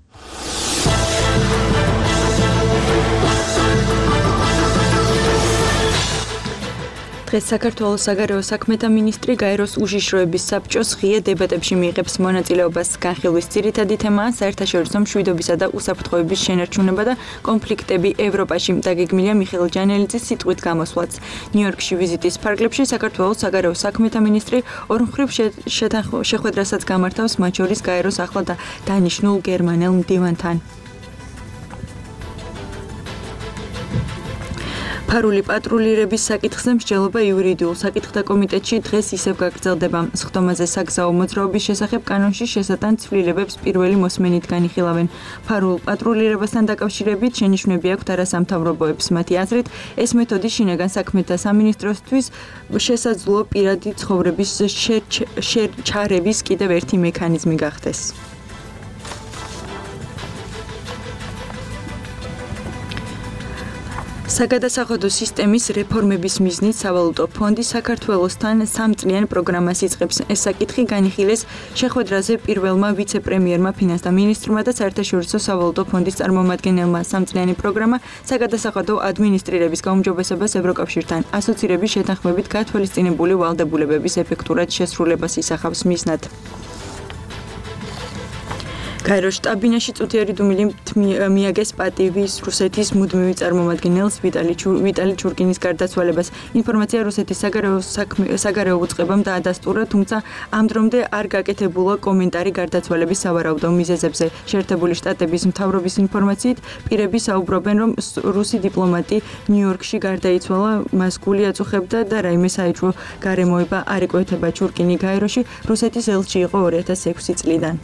დღეს საქართველოს საგარეო საქმეთა მინისტრი გაეროს უშიშროების საბჭოს ღია დებატებში მიიღებს მონაწილეობას. განხილვის ძირითადი თემაა საერთაშორისო მშვიდობისა და უსაფრთხოების შენარჩუნება და კონფლიქტები ევროპაში. დაგეგმილია მიხეილ ჯანელიძის სიტყვით გამოსვლაც. ნიუ-იორკში ვიზიტის ფარგლებში საქართველოს საგარეო საქმეთა მინისტრი ორმხრივ შეხვედრასაც გამართავს, მათ შორის გაეროს ახლა და დანიშნულ გერმანელ მდივანთან. ფარული პატრულირების საკითხზე მსჯელობა იურიდიულ საკითხთა კომიტეტში დღეს ისევ გაგრძელდება. სხდომაზე საგზაო მოძრაობის შესახებ კანონში შესატან ცვლილებებს პირველი მოსმენით განიხილავენ. ფარულ პატრულირებასთან დაკავშირებით შენიშვნები აქვთ არასამთავრობოებს. მათი აზრით, ეს მეთოდი შინაგან საქმეთა სამინისტროსთვის შესაძლოა პირადი ცხოვრების ჩარევის კიდევ ერთი მექანიზმი გახდეს. საგადასახადო სისტემის რეფორმების მიზნით სავალუტო ფონდი საქართველოსთან 3 წლიან პროგრამას იწყებს. ეს საკითხი განიხილეს შეხვედრაზე პირველმა ვიცე-პრემიერმა, ფინანსთა მინისტრმა და საერთაშორისო სავალუტო ფონდის წარმომადგენელმა. 3 წლიანი პროგრამა საგადასახადო ადმინისტრირების გაუმჯობესებას ევროკავშირთან ასოცირების შეთანხმებით გათვალისწინებული ვალდებულებების ეფექტურად შესრულებას ისახავს მიზნად. გაეროს შტაბ-ბინაში წუთიერი დუმილი მიაგეს პატივის რუსეთის მუდმივი წარმომადგენელს ვიტალი ჩურკინის გარდაცვალებას. ინფორმაცია რუსეთის საგარეო უწყებამ დაადასტურა, თუმცა ამ დრომდე არ გაკეთებულა კომენტარი გარდაცვალების სავარაუდო მიზეზებზე. შეერთებული შტატების მთავრობის ინფორმაციით, პირები საუბრობენ, რომ რუსი დიპლომატი ნიუ-იორკში გარდაიცვალა, მას გული აწუხებდა და რაიმე საეჭვო გარემოება არ იკვეთება. ჩურკინი გაეროში რუსეთის ელჩი იყო 2006 წლიდან.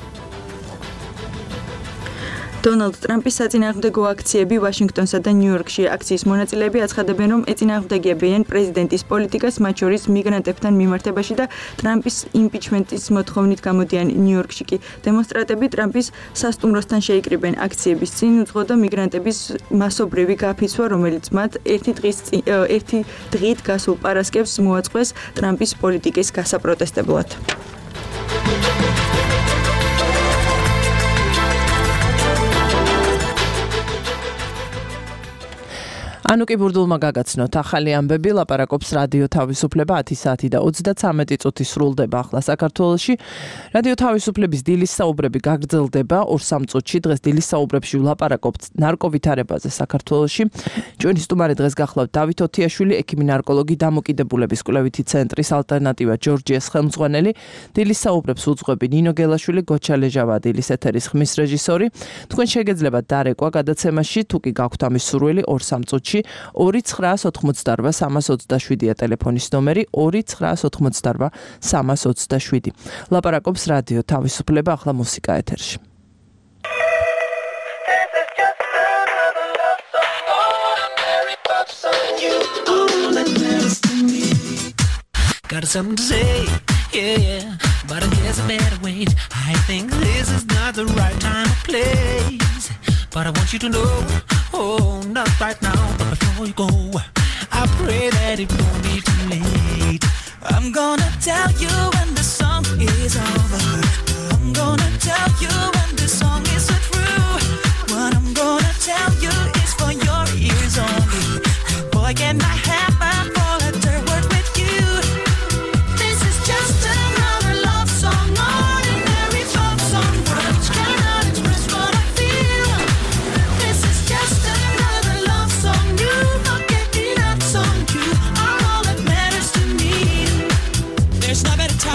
დონალდ ტრამპის საწინააღმდეგო აქციები ვაშინგტონსა და ნიუ-იორკში. აქციის მონაწილეები აცხადებენ, რომ ეწინააღმდეგებიან პრეზიდენტის პოლიტიკას, მათ შორის მიგრანტებთან მიმართებაში და ტრამპის იმპიჩმენტის მოთხოვნით გამოდიან. ნიუ-იორკში კი დემონსტრანტები ტრამპის სასტუმროსთან შეიკრიბნენ. აქციების წინ უძღოდა მიგრანტების მასობრივი გაფიცვა, რომელიც მათ ერთი დღით გასულ პარასკევს მოაწყვეს ტრამპის პოლიტიკის გასაპროტესტებლად. ანუკი ბურდულმა გაგაცნოთ ახალი ამბები, ლაპარაკობს რადიო თავისუფლება 10 საათი და 33 წუთი სრულდება ახლა საქართველოში. რადიო თავისუფლების დილის საუბრები გაგრძელდება 2-3 წუთში. დღეს დილის საუბრებში ვლაპარაკობთ ნარკოვითარებაზე საქართველოში. ჩვენი სტუმარი დღეს გახლავთ დავით ოთიაშვილი, ექიმი ნარკოლოგი დამოკიდებულების კვლევითი ცენტრის ალტერნატივა ჯორჯიას ხელმძღვანელი. დილის საუბრებს უძღვები ნინო გელაშვილი, გოჩა ლეჟავა, დილის ეთერის ხმის რეჟისორი. თქვენ შეგეძლებათ დარეკვა გადაცემაში, თუ კი გაქვთ ამის სურვილი 2-3 წუთში 2988327 ტელეფონის ნომერი 2988327. ლაპარაკობს რადიო თავისუფლება, ახლა მუსიკა ეთერში. Got something to say, yeah, but I guess I better wait. I think this is not the right time or place, but I want you to know, oh, not right now, but before you go, I pray that it won't be too late. I'm gonna tell you when the song is over. I'm gonna tell you when the song is through. What I'm gonna tell you is for your ears only. Boy, can I have my four-letter word with you? This is just another love song, ordinary folk song. Words cannot express what I feel. This is just another love song. You forget me, that song. You are all that matters to me. There's no better time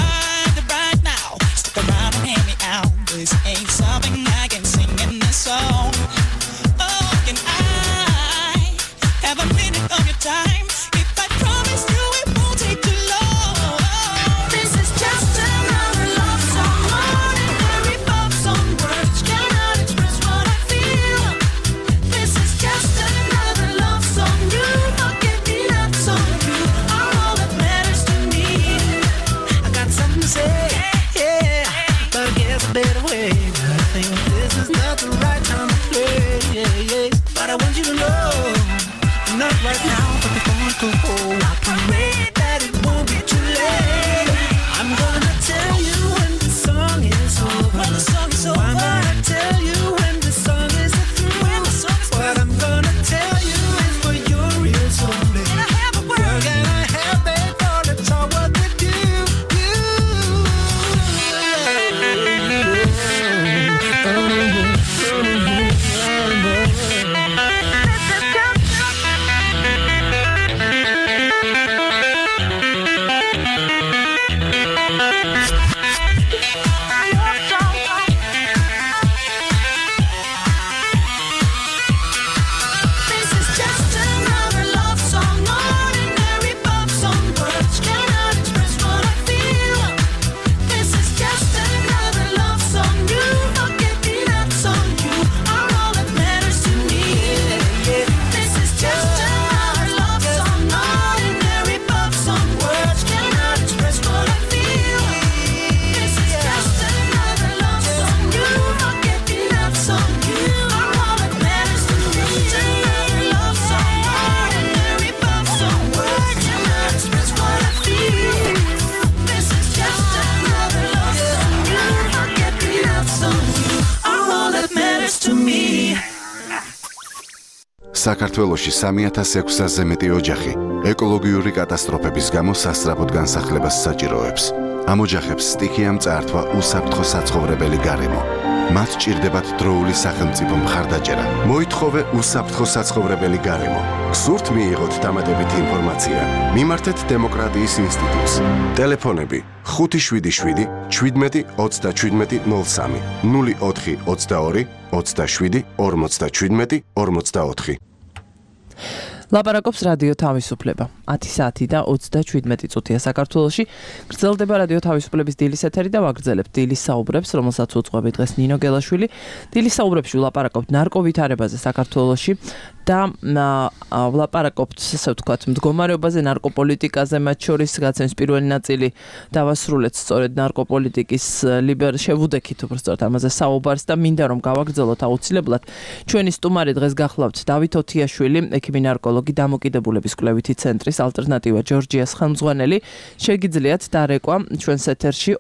საქართველოში 3600-ზე მეტი ოჯახი ეკოლოგიური კატასტროფების გამო სასწრაფოდ განსახლებას საჭიროებს. ამ ოჯახებს სტიქიამ წაართვა უსაფრთხო საცხოვრებელი გარემო. მათ სჭირდებათ დროული სახელმწიფო მხარდაჭერა. მოითხოვე უსაფრთხო საცხოვრებელი გარემო. გსურთ მიიღოთ დამატებითი ინფორმაცია? მიმართეთ დემოკრატიის ინსტიტუტს. ტელეფონები 577 17 37 03 04 22 27 57 44. ლაპარაკობს რადიო თავისუფლება. 10 საათი და 37 წუთია საქართველოში. გრძელდება რადიო თავისუფლების დილის ეთერი და ვაგრძელებთ დილის საუბრებს, რომელსაც უძღვები დღეს ნინო გელაშვილი. დილის საუბრებში ვლაპარაკობთ ნარკოვითარებაზე საქართველოში და ვლაპარაკობთ, ასე ვთქვათ, მდგომარეობაზე, ნარკოპოლიტიკაზე, მათ შორის გაცემის პირველი ნაწილი დავასრულეთ სწორედ ნარკოპოლიტიკის შევუდექით უბრალოდ ამაზე საუბარს და მინდა რომ გავაგრძელოთ აუცილებლად. ჩვენი სტუმარი დღეს გახლავთ დავით ოთიაშვილი, ექიმი ნარკოლოგი, დამოკიდებულების კვლევითი ცენტრის ალტერნატივა ჯორჯიას ხელმძღვანელი. შეგიძლიათ დარეკვა ჩვენს ეთერში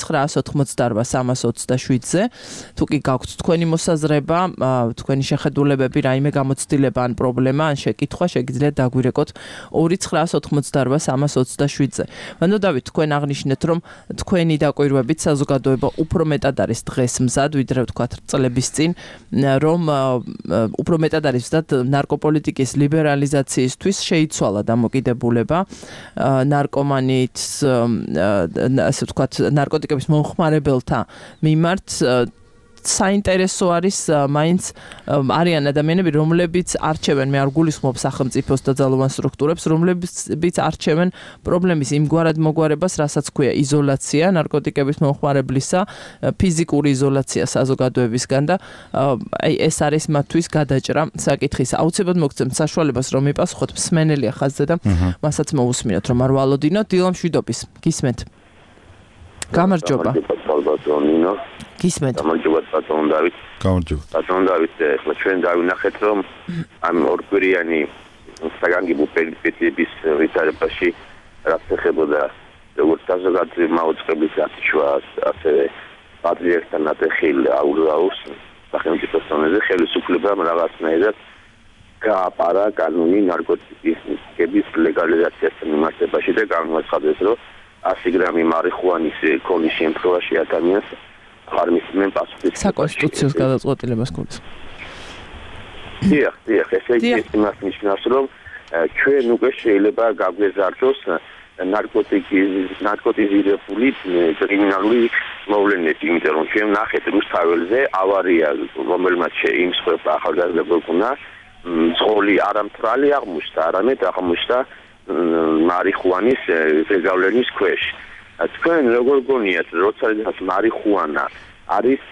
2988327-ზე. თუ კი გაქვთ თქვენი მოსაზრება, თქვენი შეხედულებები, რაიმე გამოცდილება ან პრობლემა, ან შეკითხვა, შეგიძლიათ დაგვირეკოთ 2988327-ზე. მანდ დავით, თქვენ აღნიშნეთ, რომ თქვენი დაკვირვებით საზოგადოება უფრო მეტად არის დღეს მზად, ვიდრე ვთქვათ წლების წინ, რომ უფრო მეტად არის მზად ნარკოპოლიტიკის ლიბერალიზაციისთვის შეიცვალა დამოკიდებულება ნარკომანიით, ასე ვთქვათ, ნარკოტიკების მომხმარებელთა მიმართ. საინტერესო არის მაინც არიან ადამიანები, რომლებიც არჩევენ, მე არ გულისხმობ სახელმწიფოს და ძალოვან სტრუქტურებს, რომლებიც არჩევენ პრობლემის იმგვარად მოგვარებას, რასაც ქვია იზოლაცია ნარკოტიკების მომხმარებლისა, ფიზიკური იზოლაცია საზოგადოებისგან და აი ეს არის მათთვის გადაჭრა საკითხის. აუცილებლად მოგცემთ საშუალებას, რომ მიპასუხოთ მსმენელია ხაზზე და მასაც მოусმინოთ, რომ არ ვალოდინოთ. დილა მშვიდობის. გისმენთ. გამარჯობა. გისმენთ. გამარჯობა ბატონ დავით. გამარჯობა. ბატონ დავით, ახლა ჩვენ დავინახეთ, რომ ამ ორკვირიანი საგანგებო პერიოდების ვითარებაში რაც ეხებოდა როგორც საზოგადოების მაუწყების აშუას, ასევე პატრიარქთან ატეხილ აურაოს სახელმწიფოს დონეზე ხელისუფლებამ რაღაცნაირად გააპარა კანონი ნარკოტიკების ლეგალიზაციასთან მიმართებაში და გამოაცხადეს, რომ 100 გრამი მარიხუანის ქონის შემთხვევაში ადამიანს არ მისცემენ პასუხის საკონსტიტუციოს გადაწყვეტილებას გულისხმობ. დიახ, ესე იგი იმას ნიშნავს, რომ ჩვენ უკვე შეიძლება გაგვეზარდოს ნარკოტიზირებული კრიმინალური მოვლენები, იმიტომ რომ ჩვენ ნახეთ რუსთაველზე ავარია, რომელმაც შეიმსხვერპლა ახალგაზრდა გოგონა, ძღოლი არამთრალი აღმოჩნდა, არამედ აღმოჩნდა მარიხუანის ზეგავლენის ქვეშ. თქვენ როგორ გონიათ, როცა მარიხუანა არის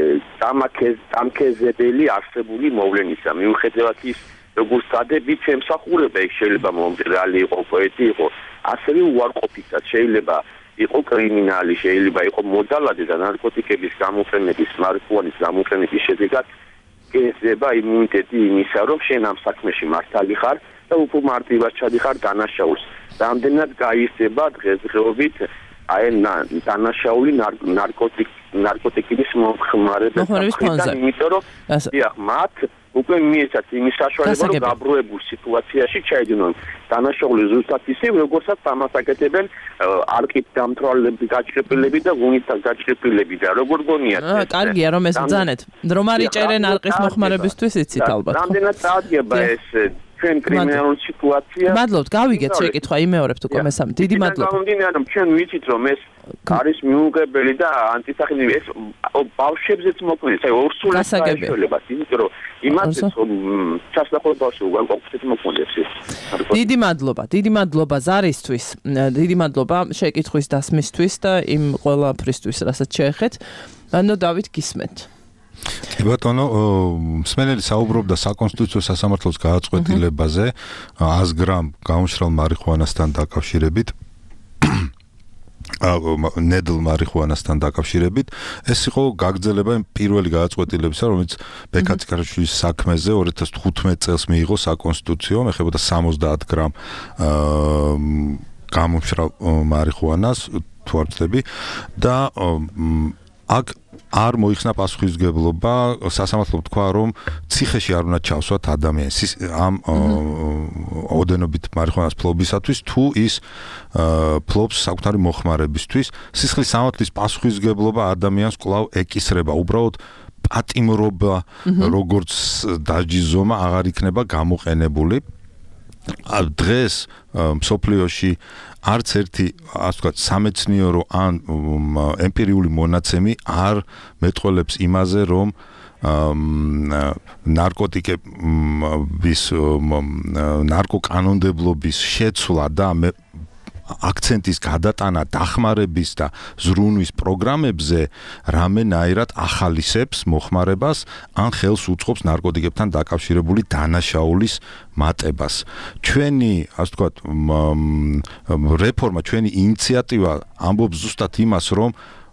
დამქეზებელი არსებული მოვლენისა, მიუხედავად ის როგორც დადებით ემსახურება, იქ შეიძლება მომძრალი იყო, პოეტი იყო, ასევე უარყოფითად შეიძლება იყო კრიმინალი, შეიძლება იყო მოდალადი და ნარკოტიკების გამოფენების, მარიხუანის გამოფენების შედეგად გეზება იმუნიტეტი იმისა, რომ შენ ამ საქმეში მართალი ხარ და უფრო მარტივად ჩადიხარ დანაშაულს. რამდენად გაიზრდება დღესდღეობით აი დანაშაული ნარკოტიკების მომხმარებელთა მხრიდან, იმიტომ რომ დიახ, მათ უკვე მიეცათ იმის საშუალება, რომ გაბრუებულ სიტუაციაში ჩაედინონ. დანაშაული ზუსტად ისე, როგორცაც ამას აკეთებენ არყით დამთვალები, გაჭრილები და გუნით გაჭრილები და როგორ გონიათ? კარგია რომ ეს ბძანეთ. რომ არ იჭერენ არყის მოხმარებისთვის იცით ალბათ. რამდენად წააგება ეს ჩვენ კრიმინალური სიტუაცია. მადლობთ, გავიგეთ შეკითხვა, იმეორებთ უკვე მესამე. დიდი მადლობა. გამომდინარე, რომ ჩვენ ვიცით, რომ ეს არის მიუღებელი და ანტისახელმწიფო ეს ბავშვებზეც მოქმედებს, აი ორსულეს შეიძლება, იმიტომ რომ იმათაც ჩასახლებაში უგანყოფილებით მოქმედებს ეს. დიდი მადლობა ზარისთვის, დიდი მადლობა შეკითხვის დასმისთვის და იმ ყველაფრისთვის, რასაც შეეხეთ. ანუ დავით გისმენთ. ბატონო, მსმენელი საუბრობდა საკონსტიტუციო სასამართლოს გადაწყვეტილებაზე 100 გრამ გამომშრალ მარიხუანასთან დაკავშირებით. ნედლ მარიხუანასთან დაკავშირებით. ეს იყო გაგრძელება პირველი გადაწყვეტილებისა, რომელიც ბექა ციკარაშვილის საქმეზე 2015 წელს მიიღო საკონსტიტუციო, ეხებოდა 70 გრამ გამომშრალ მარიხუანას, თუ არ ვცდები და აქ არ მოიხსნა პასუხისმგებლობა, სასამართლომ თქვა, რომ ციხეში არ უნდა ჩავსვათ ადამიანს ამ ოდენობით მარიხუანას ფლობისათვის, თუ ის ფლობს საკუთარი მოხმარებისთვის. სისხლის სამართლის პასუხისმგებლობა ადამიანს კვლავ ეკისრება, უბრალოდ პატიმრობა, როგორც დაჯიზომა აღარ იქნება გამოყენებული. დღეს მსოფლიოში არც ერთი, ასე ვთქვათ, სამეცნიერო ან ემპირიული მონაცემი არ მეტყველებს იმაზე, რომ ნარკოკანონმდებლობის შეცვლა და აქცენტის გადატანა დახმარების და ზრუნვის პროგრამებზე რამენაირად ახალისებს მოხმარებას ან ხელს უწყობს ნარკოტიკებთან დაკავშირებული დანაშაულის მატებას. ჩვენი, ასე ვთქვათ, რეფორმა, ჩვენი ინიციატივა ამბობს ზუსტად იმას, რომ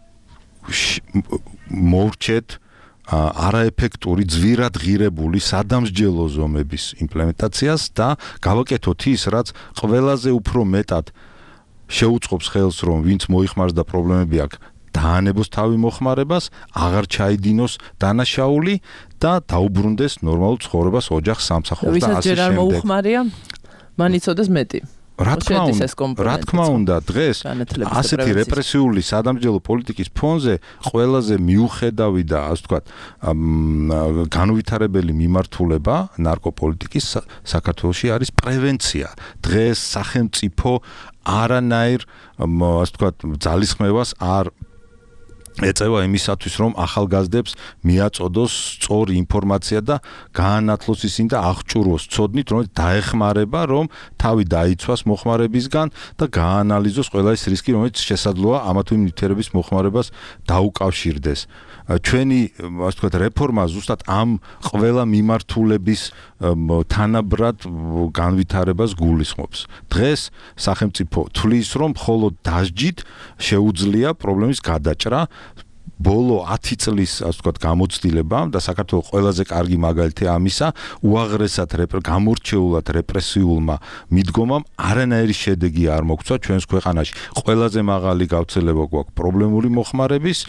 მოვრჩეთ არაეფექტური, ძვირად ღირებული სადამსჯელო ზომების იმპლემენტაციას და გავაკეთოთ ის, რაც ყველაზე უფრო მეტად შეუწყობს ხელს, რომ ვინც მოიხმარს და პრობლემები აქვს, დაანებოს თავი მოხმარებას, აღარ ჩაიდინოს დანაშაული და დაუბრუნდეს ნორმალურ ცხოვრებას, ოჯახს, სამსახურს და ასე ჯერ არ მოუხმარია, მან იცოდეს მეტი. რა თქმა უნდა, დღეს ასეთი რეპრესიული სადამსჯელო პოლიტიკის ფონზე ყველაზე მიუხედავი და, ასე ვთქვათ, განუვითარებელი მიმართულება ნარკოპოლიტიკის საქართველოში არის პრევენცია. დღეს სახელმწიფო არანაირ, ასე ვთქვათ, ძალისხმევას არ ეწევა იმისათვის, რომ ახალგაზრდებს მიაწოდოს სწორი ინფორმაცია და გაანათლოს ისინი და აღჭურვოს ცოდნით, რომელიც დაეხმარება, რომ თავი დაიცვას მოხმარებისგან და გააანალიზოს ყველა ის რისკი, რომელიც შესაძლოა ამა თუ იმ ნივთიერების მოხმარებას დაუკავშირდეს. ჩვენი, ასე ვთქვათ, რეფორმა ზუსტად ამ ყველა მიმართულების თანაბრად განვითარებას გულისხმობს. დღეს სახელმწიფო თვლის, რომ მხოლოდ დასჯით შეუძლია პრობლემის გადაჭრა. ბოლო 10 წლის, ასე ვთქვათ, გამოცდილებამ და საქართველოს ყველაზე კარგი მაგალითი ამისა, უაღრესად გამორჩეულად რეპრესიულმა მიდგომამ არანაირი შედეგი არ მოგცვა ჩვენს ქვეყანაში. ყველაზე მაღალი გავრცელება გვაქვს პრობლემური მოხმარების,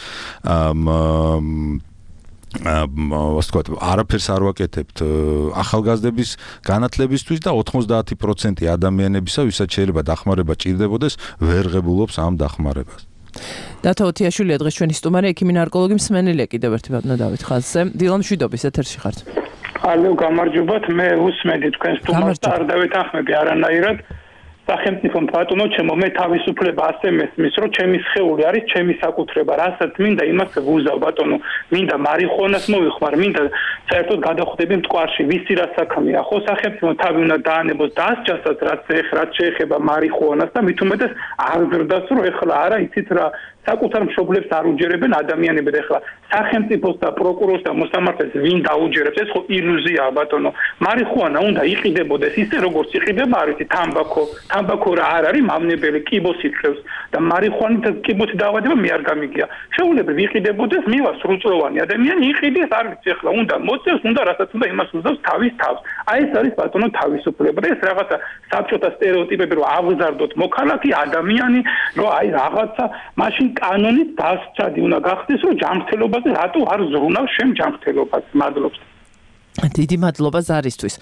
ასე ვთქვათ, არაფერს არ ვაკეთებთ ახალგაზრდების განათლებისთვის და 90% ადამიანებისა, ვისაც შეიძლება დახმარება ჭირდებოდეს, ვერ ღებულობს ამ დახმარებას. დათო ოთიაშვილია დღეს ჩვენი სტუმარი, ექიმი ნარკოლოგი, მსმენელია კიდევ ერთი ბატონო დავით ხაზზე. დილა მშვიდობის ეთერში ხართ. ალო, გამარჯობათ, მე უსმენდი თქვენ სტუმარს და არ დავეთანხმები არანაირად. სახელმწიფო ბატონო, ჩემო, მე თავისუფლება ასე მესმის, რომ ჩემი სხეული არის ჩემი საკუთრება, რასაც მინდა იმას ვუზავ, ბატონო. მინდა მარიხუანას მოვიხმარ, მინდა საერთოდ გადახვდები მტკვარში, ვიცი რა საქმეა, ხო, სახელმწიფო თავი უნდა დაანებოს დასჯასაც, რაც შეეხება მარიხუანას და მით უმეტეს არ ზრდას, რომ ეხლა არა იცით რა საკუთარ მშობლებს არ უჯერებენ ადამიანები და ეხლა სახელმწიფოს და პროკურორს და მოსამართლეს ვინ დაუჯერებს, ეს ხო ილუზიაა, ბატონო. მარიხუანა უნდა იყიდებოდეს ისე როგორც იყიდება, არ ვიცი, თამბაქო რა არ არის მავნებელი, კიბოსი თხევს და მარიხუანით კიბოსი დაავადება მე არ გამიგია. შეუძლებელი ვიყიდებოდეს, მივა სრულწლოვანი ადამიანი იყიდეს, არ ვიცი, ეხლა უნდა მოწევს, უნდა რასაც უნდა იმას უზავს თავის თავს. აი ეს არის ბატონო თავისუფლება და ეს რაღაცა საბჭოთა სტერეოტიპები, რომ ავზარდოთ მოქალაქე ადამიანი, რომ აი რაღაცა მაშინ კანონით დასწადი უნდა გახდეს, რომ ჯანმრთელობაზე რატო არ ზრუნავს შენ ჯანმრთელობას. მადლობს. დიდი მადლობა ზარისთვის.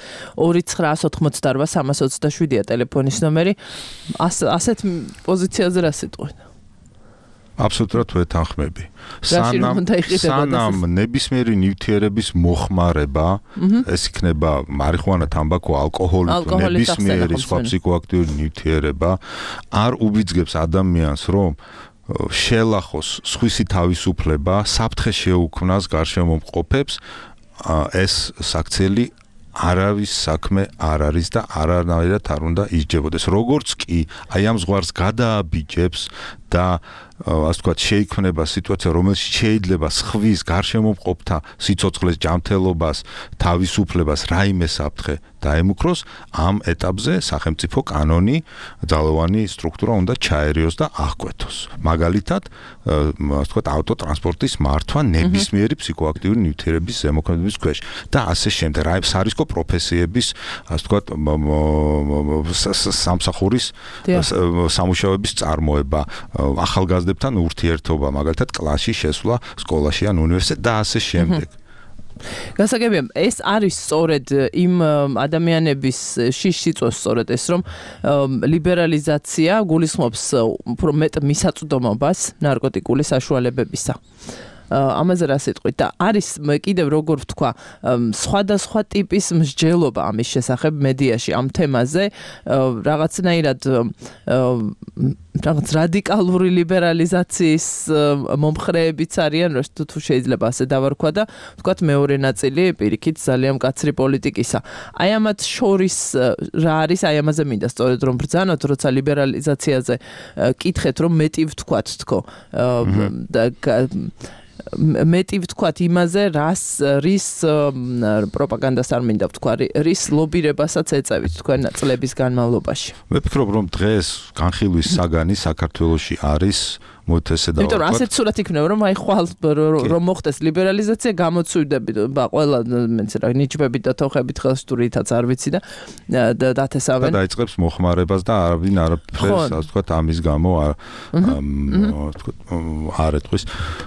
2988327-ია ტელეფონის ნომერი. ასეთ პოზიციაზე რა სიტყვით? აბსოლუტურად ვეთანხმები. სანამ ნებისმიერი ნივთიერების მოხმარება, ეს იქნება მარიხუანა, თამბაქო, ალკოჰოლი, ნებისმიერი სხვა ფსიქოაქტიური ნივთიერება, არ უბიძგებს ადამიანს, რომ შელახოს სხვისი თავისუფლება, საფრთხე შეუქმნას გარშემომყოფებს, ეს საქციელი არავის საქმე არ არის და არანაირად არ უნდა ისჯებოდეს. როგორც კი აი ამ ზღვარს გადააბიჯებს და ასე ვთქვათ, შეიქმნება სიტუაცია, რომელშიც შეიძლება სხვის გარშემომყოფთა სიცოცხლეს, ჯანმრთელობას, თავისუფლებას რაიმე საფრთხე დაემუქროს, ამ ეტაპზე სახელმწიფო კანონი, ძალოვანი სტრუქტურა უნდა ჩაერიოს და აღკვეთოს. მაგალითად, ასე ვთქვათ, ავტოტრანსპორტის მართვა ნებისმიერი ფსიქოაქტიური ნივთიერების ზემოქმედების ქვეშ და ასე შემდეგ. რა სარისკო პროფესიების, ასე ვთქვათ, სამსახურის სამუშაოების წარმოება, ახალგაზრდებთან ურთიერთობა, მაგალითად კლასში შესვლა, სკოლაში ან უნივერსიტეტში და ასე შემდეგ. გასაგებია, ეს არის სწორედ იმ ადამიანების შიშსიწვევს სწორედ ეს, რომ ლიბერალიზაცია გულისხმობს უფრო მეტ მისაწვდომობას ნარკოტიკული საშუალებებისა. ამაზე რა სიტყვით და არის კიდევ როგორ ვთქვა სხვადასხვა ტიპის მსჯელობა ამის შესახებ მედიაში ამ თემაზე რაღაცნაირად რაღაც რადიკალური ლიბერალიზაციის მომხრეებიც არიან თუ შეიძლება ასე დავარქვა და ვთქვათ მეორე ნაწილი პირიქით ძალიან მკაცრი პოლიტიკისა. აი ამათ შორის რა არის აი ამაზე მინდა სწორედ რომ ბრძანოთ როცა ლიბერალიზაციაზე კითხეთ რომ მეტი ვთქვათ თქო მეტი ვთქვათ იმაზე, რის პროპაგანდას არ მინდა ვთქვა, რის ლობირებასაც ეწევით თქვენ წლების განმავლობაში. მე ვფიქრობ, რომ დღეს განხილვის საგანი საქართველოში არის მოთესე და იმიტომ რომ ასეთ სურათ იქნება, რომ აი ხვალ რომ მოხდეს ლიბერალიზაცია, გამოცვიდები ყველა ნიჭბებით და თოხებით ხელს თურითაც არ ვიცი და დათესავენ. და დაიწყებს მოხმარებას და არავინ არაფერს, ასე ვთქვათ, ამის გამო არ ეტყვის.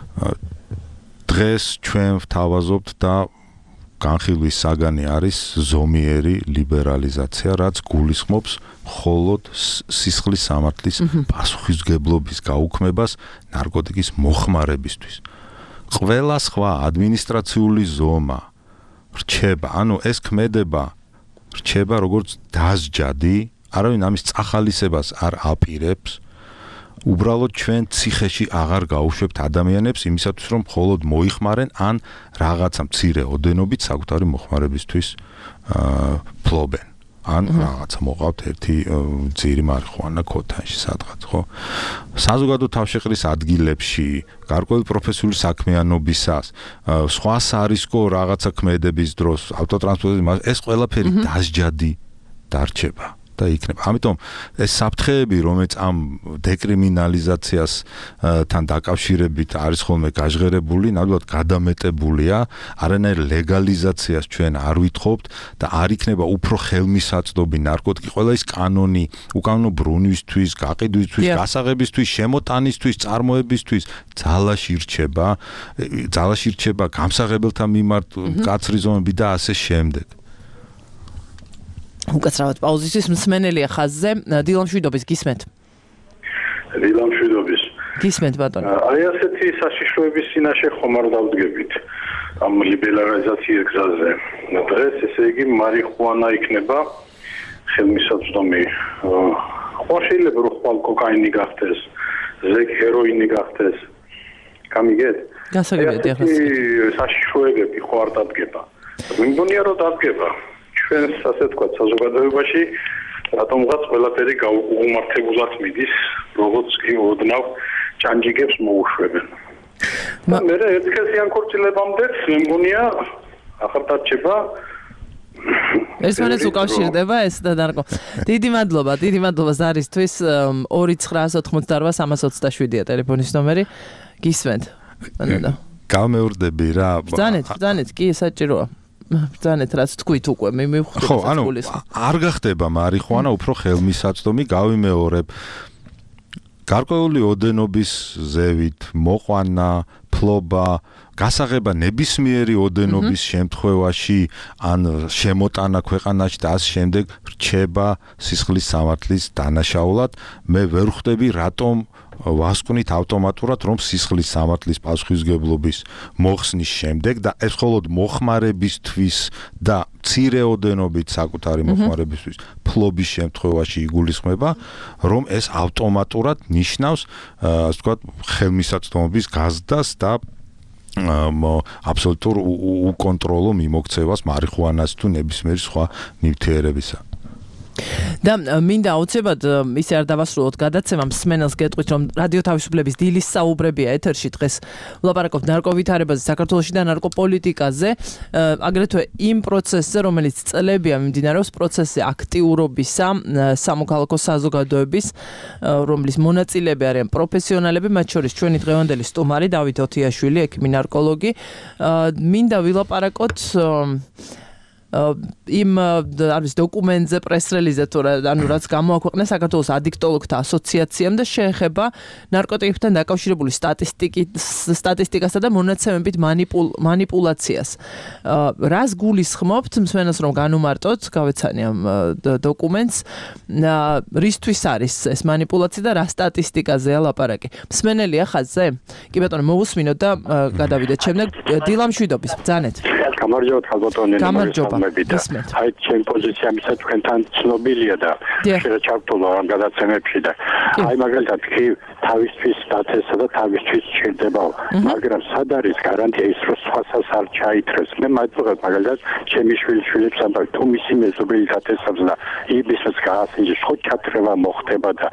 დღეს ჩვენ ვთავაზობთ და განხილვის საგანი არის ზომიერი ლიბერალიზაცია, რაც გულისხმობს მხოლოდ სისხლის სამართლის პასუხისმგებლობის გაუქმებას ნარკოტიკის მოხმარებისთვის. ყველა სხვა ადმინისტრაციული ზომა რჩება, ანუ ეს ქმედება რჩება როგორც დასჯადი, არავინ ამის წახალისებას არ აპირებს. უბრალოდ ჩვენ ციხეში აღარ გაუშვებთ ადამიანებს იმისათვის რომ მხოლოდ მოიხმარენ ან რაღაცა მცირე ოდენობით საკუთარი მოხმარებისთვის ფლობენ ან რაღაცა მოყავთ ერთი ძირი მარიხუანა ქოთანში სადღაც ხო საზოგადო თავშეყრის ადგილებში გარკვეული პროფესიული საქმიანობისას სხვა სარისკო რაღაცა ქმედების დროს ავტოტრანსპორტის ეს ყველაფერი დასჯადი დარჩება და იქნება. ამიტომ ეს საფრთხეები, რომელიც ამ დეკრიმინალიზაციას თან დაკავშირებით არის ხოლმე გაჟღერებული, ნამდვილად გადამეტებულია, არანაირ ლეგალიზაციას ჩვენ არ ვითხოვთ და არ იქნება უფრო ხელმისაწვდომი ნარკოტიკი, ყველა ის კანონი, უკანონო ბრუნვისთვის, გაყიდვისთვის, გასაღებისთვის, შემოტანისთვის, წარმოებისთვის ძალაში რჩება გამსაღებელთა მიმართ მკაცრი ზომები და ასე შემდეგ. უკაცრავად პაუზისთვის მსმენელია ხაზზე დილა მშვიდობის გისმენთ. დილა მშვიდობის. გისმენთ ბატონო. აი ასეთი საშიშროების წინაშე ხომ არ დავდგებით ამ ლიბერალიზაციის გზაზე. დღეს ესე იგი მარიხუანა იქნება ხელმისაწვდომი. ხო შეიძლება რომ ხვალ კოკაინი გახდეს, ზეკ ჰეროინი გახდეს. გამიგეთ? გასაგებია ახლა. საშიშროებები ხო არ დადგება. მე მგონია რომ დადგება. ჩვენს ასე ვთქვათ საზოგადოებაში რატომღაც ყველაფერი გაუმართებულად მიდის, როგორც კი ოდნავ ჭანჭიგებს მოუშვებენ. და მე ერთქესიან ქორწილებამდეც მე მგონია ახალ დარჩება ერთმანეთს უკავშირდება ეს და ნარკო. დიდი მადლობა ზარისთვის 2988327-ია ტელეფონის ნომერი. გისმენთ. გამეორდები რა. ბრძანეთ, კი საჭიროა. ბრძანეთ რაც თქვით უკვე მე მივხვდით ხო, ანუ არ გახდება მარიხუანა უფრო ხელმისაწვდომი, გავიმეორებ. გარკვეული ოდენობის ზევით, მოყვანა, ფლობა, გასაღება ნებისმიერი ოდენობის შემთხვევაში, ან შემოტანა ქვეყანაში და ამ შემდეგ რჩება სისხლის სამართლის დანაშაულად. მე ვერ ხვდები რატომ ვასკვნით ავტომატურად რომ სისხლის სამართლის პასუხისმგებლობის მოხსნის შემდეგ და ეს მხოლოდ მოხმარებისთვის და მცირე ოდენობით საკუთარი მოხმარებისთვის ფლობის შემთხვევაში იგულისხმება რომ ეს ავტომატურად ნიშნავს ასე ვთქვათ ხელმისაწვდომობის გაზრდას და აბსოლუტურ უკონტროლო მიმოქცევას მარიხუანას თუ ნებისმიერი სხვა ნივთიერებისა. და მინდა აუცილებლად ისე არ დავასრულოთ გადაცემა მსმენელს გეტყვით რომ რადიო თავისუფლების დილის საუბრებია ეთერში დღეს ვლაპარაკობთ ნარკოვითარებაზე საქართველოში და ნარკოპოლიტიკაზე აგრეთვე იმ პროცესზე რომელიც წლებია მიმდინარეობს პროცესზე აქტიურობისა სამოქალაქო საზოგადოების რომლის მონაწილეები არიან პროფესიონალები მათ შორის ჩვენი დღევანდელი სტუმარი დავით ოთიაშვილი ექიმი ნარკოლოგი მინდა ვილაპარაკოთ იმ არის დოკუმენტზე პრეს-რელიზზე თუ ანუ რაც გამოაქვეყნა საქართველოს ადიქტოლოგთა ასოციაციამ და შეეხება ნარკოტიკებთან დაკავშირებული სტატისტიკასა და მონაცემებით მანიპულაციას. რას გულისხმობთ მსმენელს რომ განუმარტოთ, გავეცანი ამ დოკუმენტს, რისთვის არის ეს მანიპულაცია და რა სტატისტიკაზეა ლაპარაკი? მსმენელია ხაზზე? კი ბატონო, მოვუსმინოთ და გადავიდეთ შემდეგ დილამშვიდობის ბრძანეთ. გამარჯობა ხალბატონი, აი ჩემი პოზიცია მისცა თქვენთან ცნობილია და შეიძლება ჩავთვალო ამ გადაცემებში და აი მაგალითად კი თავისთვის დაწესა და თავისთვის ჩერდება, მაგრამ სად არის გარანტია ის რომ სხვასაც არ ჩაითრეს? მე მაგალითად ჩემი შვილიშვილებს ამბობ თუ მისი მეზობელი დაწესავს და იბისმეს გაასინჯეს, ხო ჩათრევა მოხდება და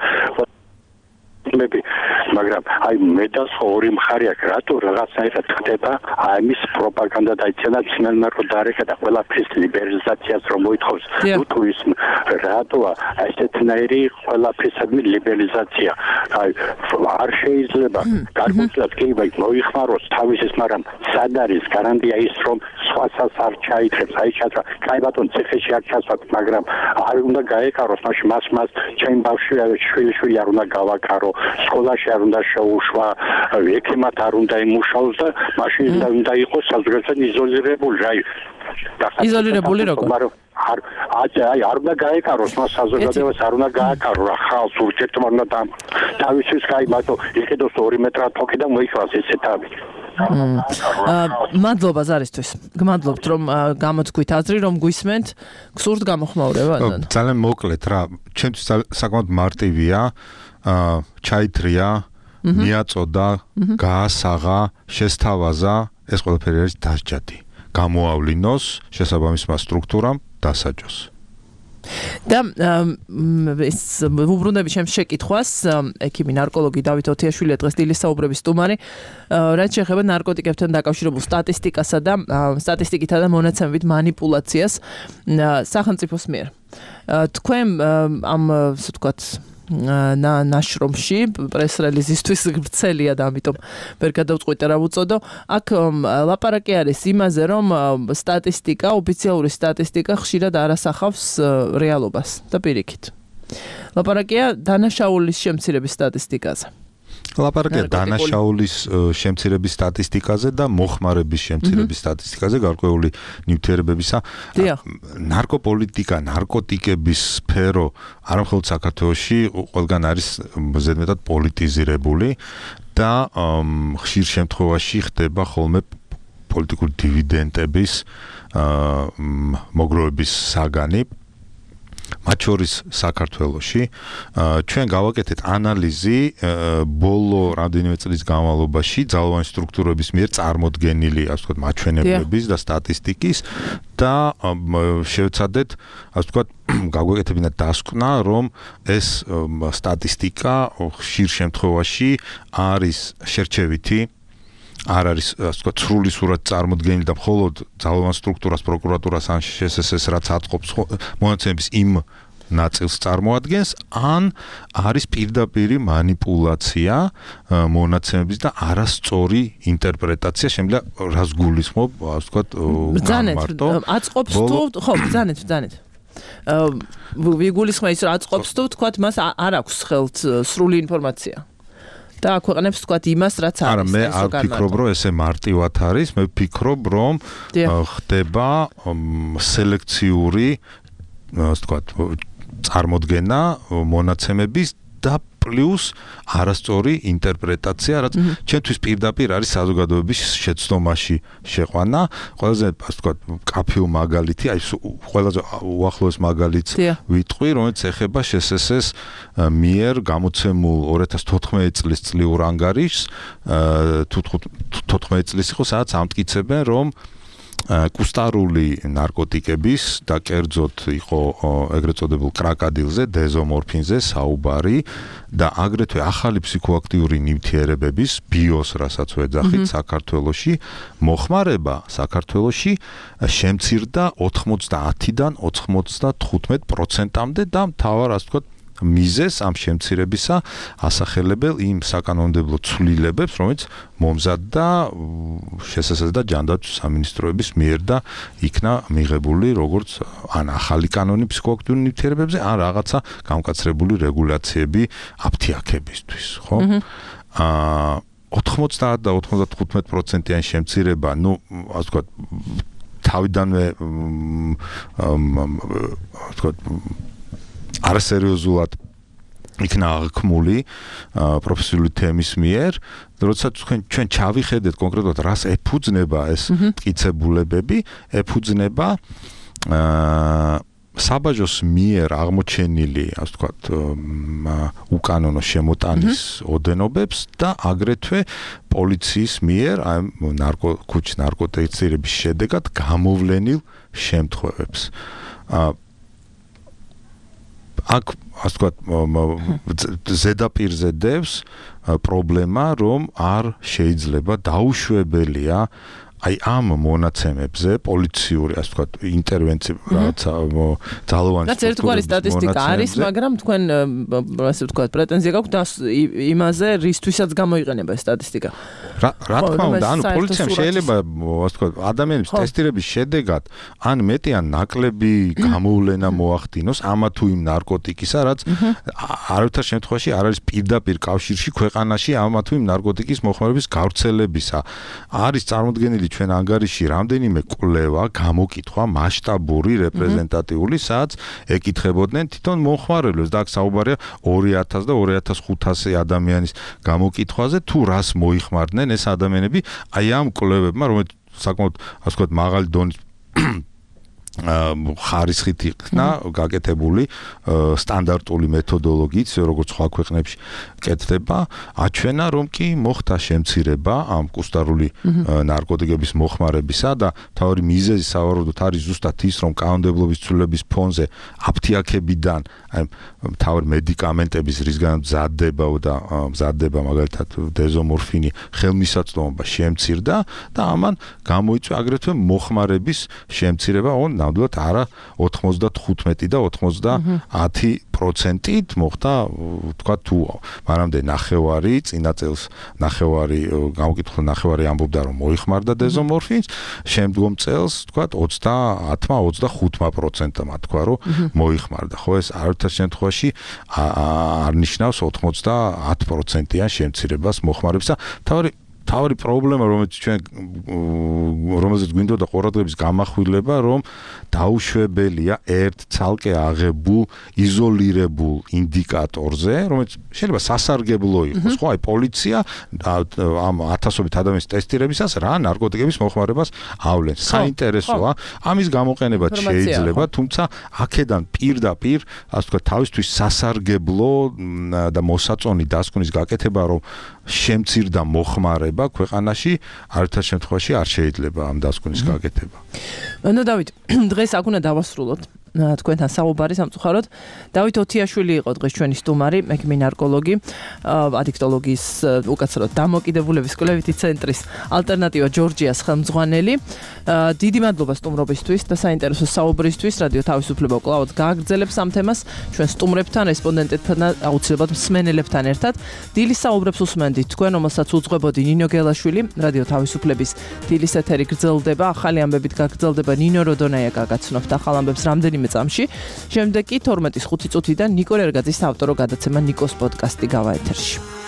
მაგრამ აი მე და ორი მხარე აქვს რატო რაღაცაერად ხდება აი მის პროპაგანდა და იცენა ძნელმა რო დარეკა და ყველაფრის ლიბერალიზაციას რომ მოითხოვს თუ ის რატოა ესეთნაირი ყველაფრისადმი ლიბერალიზაცია აი არ შეიძლება გარკვეულად კი მოიხმაროს თავისის მაგრამ სად არის გარანტია ის რომ სხვასაც არ ჩაითრებს აი ჩათრა კაი ბატონო ციხეში არ ჩასვათ მაგრამ არ უნდა გაეკაროს მაშინ მას ჩემ ბავშვი არ უნდა გავაკარო სკოლაში არ უნდა შეუშვა, ექიმად არ უნდა იმუშაოს და მაშინ უნდა იყოს საზოგადოებრივ იზოლირებული, აი. იზოლირებული როგორ? აი არ უნდა გაეკაროს მას საზოგადოებას არ უნდა გააკარო რა ხალხს ურჩეთმა უნდა თავისთვის კაი ბატო იყიდოს 2 მეტრა თოქი და მოიხვალოს ესეთები. მადლობა ზარისთვის. გმადლობთ რომ გამოთქვით აზრი რომ გვისმენთ. გსურთ გამოხმაურება? ძალიან მოკლედ რა, ჩემთვის საკმაოდ მარტივია. ჩაითრია, მიაწოდა, გაასაღა, შესთავაზა, ეს ყველაფერი არის დასჯადი. გამოავლინოს შესაბამისმა სტრუქტურამ დასაჯოს. და ეს უბრუნდები ჩემს შეკითხვას, ექიმი ნარკოლოგი დავით ოთიაშვილი დღეს დილის საუბრების სტუმარი, რაც შეეხება ნარკოტიკებთან დაკავშირებულ სტატისტიკასა და სტატისტიკითა და მონაცემებით მანიპულაციას სახელმწიფოს მიერ. თქვენ ამ ასე ვთქვათ ნაშრომში პრეს-რელიზისთვის ვრცელია და ამიტომ ვერ გადავწყვიტე რა ვუწოდო. აქ ლაპარაკი არის იმაზე, რომ სტატისტიკა, ოფიციალური სტატისტიკა ხშირად არ ასახავს რეალობას და პირიქით. ლაპარაკია დანაშაულის შემცირების სტატისტიკაზე. ლაპარაკია დანაშაულის შემცირების სტატისტიკაზე და მოხმარების შემცირების სტატისტიკაზე გარკვეული ნივთიერებებისა. ნარკოპოლიტიკა, ნარკოტიკების სფერო არა მხოლოდ საქართველოში ყველგან არის ზედმეტად პოლიტიზირებული და ხშირ შემთხვევაში ხდება ხოლმე პოლიტიკური დივიდენდების მოგროვების საგანი. მათ შორის საქართველოში ჩვენ გავაკეთეთ ანალიზი ბოლო რამდენიმე წლის განმავლობაში ძალოვანი სტრუქტურების მიერ წარმოდგენილი, ასე ვთქვათ, მაჩვენებლების და სტატისტიკის და შევცადეთ, ასე ვთქვათ, გავაკეთებინა დასკვნა, რომ ეს სტატისტიკა ხშირ შემთხვევაში არის შერჩევითი არ არის ასე ვთქვათ სრული სურათი წარმოდგენილი და მხოლოდ ძალოვან სტრუქტურას პროკურატურას ან შსს-ს რაც აწყობს მონაცემების იმ ნაწილს წარმოადგენს ან არის პირდაპირი მანიპულაცია მონაცემების და არასწორი ინტერპრეტაცია შემიძლია რას გულისხმობ ასე ვთქვათ მარტო აწყობს თუ ხო ბრძანეთ ვიგულისხმა ის რა აწყობს თუ ვთქვათ მას არ აქვს ხელთ სრული ინფორმაცია და აქვეყნებს თქვათ იმას რაც არის. არა, მე არ ვფიქრობ, რომ ესე მარტივად არის, მე ვფიქრობ, რომ ხდება სელექციური, ასე ვთქვათ, წარმოდგენა მონაცემების და პლუს არასწორი ინტერპრეტაცია, რაც ჩვენთვის პირდაპირ არის საზოგადოების შეცდომაში შეყვანა. ყველაზე, ასე ვთქვათ, კაფეო მაგალითი, აი ყველაზე უახლოეს მაგალითს ვიტყვი, რომელიც ეხება შსს-ს მიერ გამოცემულ 2014 წლის წლიურ ანგარიშს, თუ 14 წლის იყო, სადაც ამტკიცებენ, რომ კუსტარული ნარკოტიკების და კერძოდ იყო ეგრეთ წოდებულ კრაკადილზე, დეზომორფინზე საუბარი და агრეთვე ახალი ფსიქოაქტიური ნივთიერებების ბიოს, რასაც ვეძახით საქართველოში, მოხმარება საქართველოში შემცირდა 90-დან 95%-მდე და მთავარ, ასე ვთქვათ, მიზეს ამ შემცირებისა ასახელებელ იმ საკანონმდებლო ცვლილებებს, რომელიც მომზადდა შესაძლოა და ჯანდაცვის სამინისტროების მიერ და იქნა მიღებული როგორც ან ახალი კანონი ფსიქოაქტიური ნივთიერებებზე, ან რაღაცა გამკაცრებული რეგულაციები აფთიაქებისთვის, ხო? 90 და 95%-იან შემცირება, ასე ვთქვათ, თავიდანვე არასერიოზულად იქნა აღქმული პროფესიული თემის მიერ, როდესაც ჩვენ ჩავიხედეთ კონკრეტულად რას ეფუძნება ეს მტკიცებულებები, ეფუძნება საბაჟოს მიერ აღმოჩენილი, ასე ვთქვათ, უკანონო შემოტანის ოდენობებს და აგრეთვე პოლიციის მიერ აი ქუჩის ნარკოტიკების შედეგად გამოვლენილ შემთხვევებს. აქ ასე ვთქვათ, ზედაპირზე დევს პრობლემა, რომ არ შეიძლება დაუშვებელია აი ამ მონაცემებზე პოლიციური, ასე ვთქვათ, ინტერვენცია რაღაცა ძალოვანი რაც ერთგვარი სტატისტიკა არის, მაგრამ თქვენ ასე ვთქვათ, პრეტენზია გაქვთ იმაზე, რისთვისაც გამოიყენება ეს სტატისტიკა. რა თქმა უნდა, ანუ პოლიციამ შეიძლება, ასე ვთქვათ, ადამიანების ტესტირების შედეგად ან მეტი ან ნაკლები გამოვლენა მოახდინოს ამა თუ იმ ნარკოტიკისა, რაც არავითარ შემთხვევაში არ არის პირდაპირ კავშირში ქვეყანაში ამა თუ იმ ნარკოტიკის მოხმარების გავრცელებისა. არის წარმოდგენილი ჩვენ ანგარიში რამდენიმე კვლევა, გამოკითხვა მასშტაბური, რეპრეზენტატიული, სადაც ეკითხებოდნენ თვითონ მომხმარებლებს და აქ საუბარია 2000 და 2500 ადამიანის გამოკითხვაზე, თუ რას მოიხმარდნენ ეს ადამიანები აი ამ კვლევებმა, რომელიც საკმაოდ ასე ვთქვათ მაღალი დონის ხარისხით იქნა გაკეთებული სტანდარტული მეთოდოლოგიით, როგორც სხვა ქვეყნებში კეთდება, აჩვენა, რომ კი მოხდა შემცირება ამ კუსტარული ნარკოტიკების მოხმარებისა და თავი მიზეზი სავარაუდოდ არის ზუსტად ის, რომ კანონმდებლობის ცვლილების ფონზე აფთიაქებიდან აი თავი მედიკამენტების რისგან მზადდება მაგალითად დეზომორფინი ხელმისაწვდომობა შემცირდა და ამან გამოიწვია აგრეთვე მოხმარების შემცირება ნამდვილად არა 95 და 90%-ით მოხდა, თქვა თუ მანამდე ნახევარი, წინა წელს ნახევარი, გამოკითხულ ნახევარი ამბობდა რომ მოიხმარდა დეზომორფინს, შემდგომ წელს თქვა 30-25%-მა თქვა რომ მოიხმარდა. ხო ეს არავითარ შემთხვევაში არ ნიშნავს 90%-იან შემცირებას მოხმარებისა. თავი პრობლემა, რომელზეც გვინდოდა ყურადღების გამახვილება, რომ დაუშვებელია ერთ ცალკე აღებულ, იზოლირებულ ინდიკატორზე, რომელიც შეიძლება სასარგებლო იყოს. ხო, აი პოლიცია ამ ათასობით ადამიანის ტესტირებისას რა ნარკოტიკების მოხმარებას ავლენს. საინტერესოა, ამის გამოყენება შეიძლება, თუმცა აქედან პირდაპირ, ასე ვთქვათ, თავისთვის სასარგებლო და მოსაწონი დასკვნის გაკეთება, რომ შემცირდა მოხმარება ქვეყანაში არავითარ შემთხვევაში არ შეიძლება ამ დასკვნის გაკეთება. ნუ დავით, დღეს აქ უნდა დავასრულოთ თქვენთან საუბარი სამწუხაროდ. დავით ოთიაშვილი იყო დღეს ჩვენი სტუმარი, ექიმი ნარკოლოგი, ადიქტოლოგიის უკაცრავად დამოკიდებულების კვლევითი ცენტრის ალტერნატივა ჯორჯიას ხელმძღვანელი. დიდი მადლობა სტუმრობისთვის და საინტერესო საუბრისთვის. რადიო თავისუფლება კლავად გააგრძელებს ამ თემას ჩვენ სტუმრებთან, რესპონდენტებთან და აუცილებლად მსმენელებთან ერთად. დილის საუბრებს უსმენდით თქვენ, რომელსაც უძღვებოდი ნინო გელაშვილი. რადიო თავისუფლების დილის ეთერი გრძელდება, ახალი ამბებით გაგრძელდება ნინო როდონაია გაგაცნობთ ახალ ამბებს რამდენიმე წამში. შემდეგ კი 12:05 წუთიდან ნიკო რერგაძის ავტორო გადაცემა ნიკოს პოდკასტი გავა ეთერში.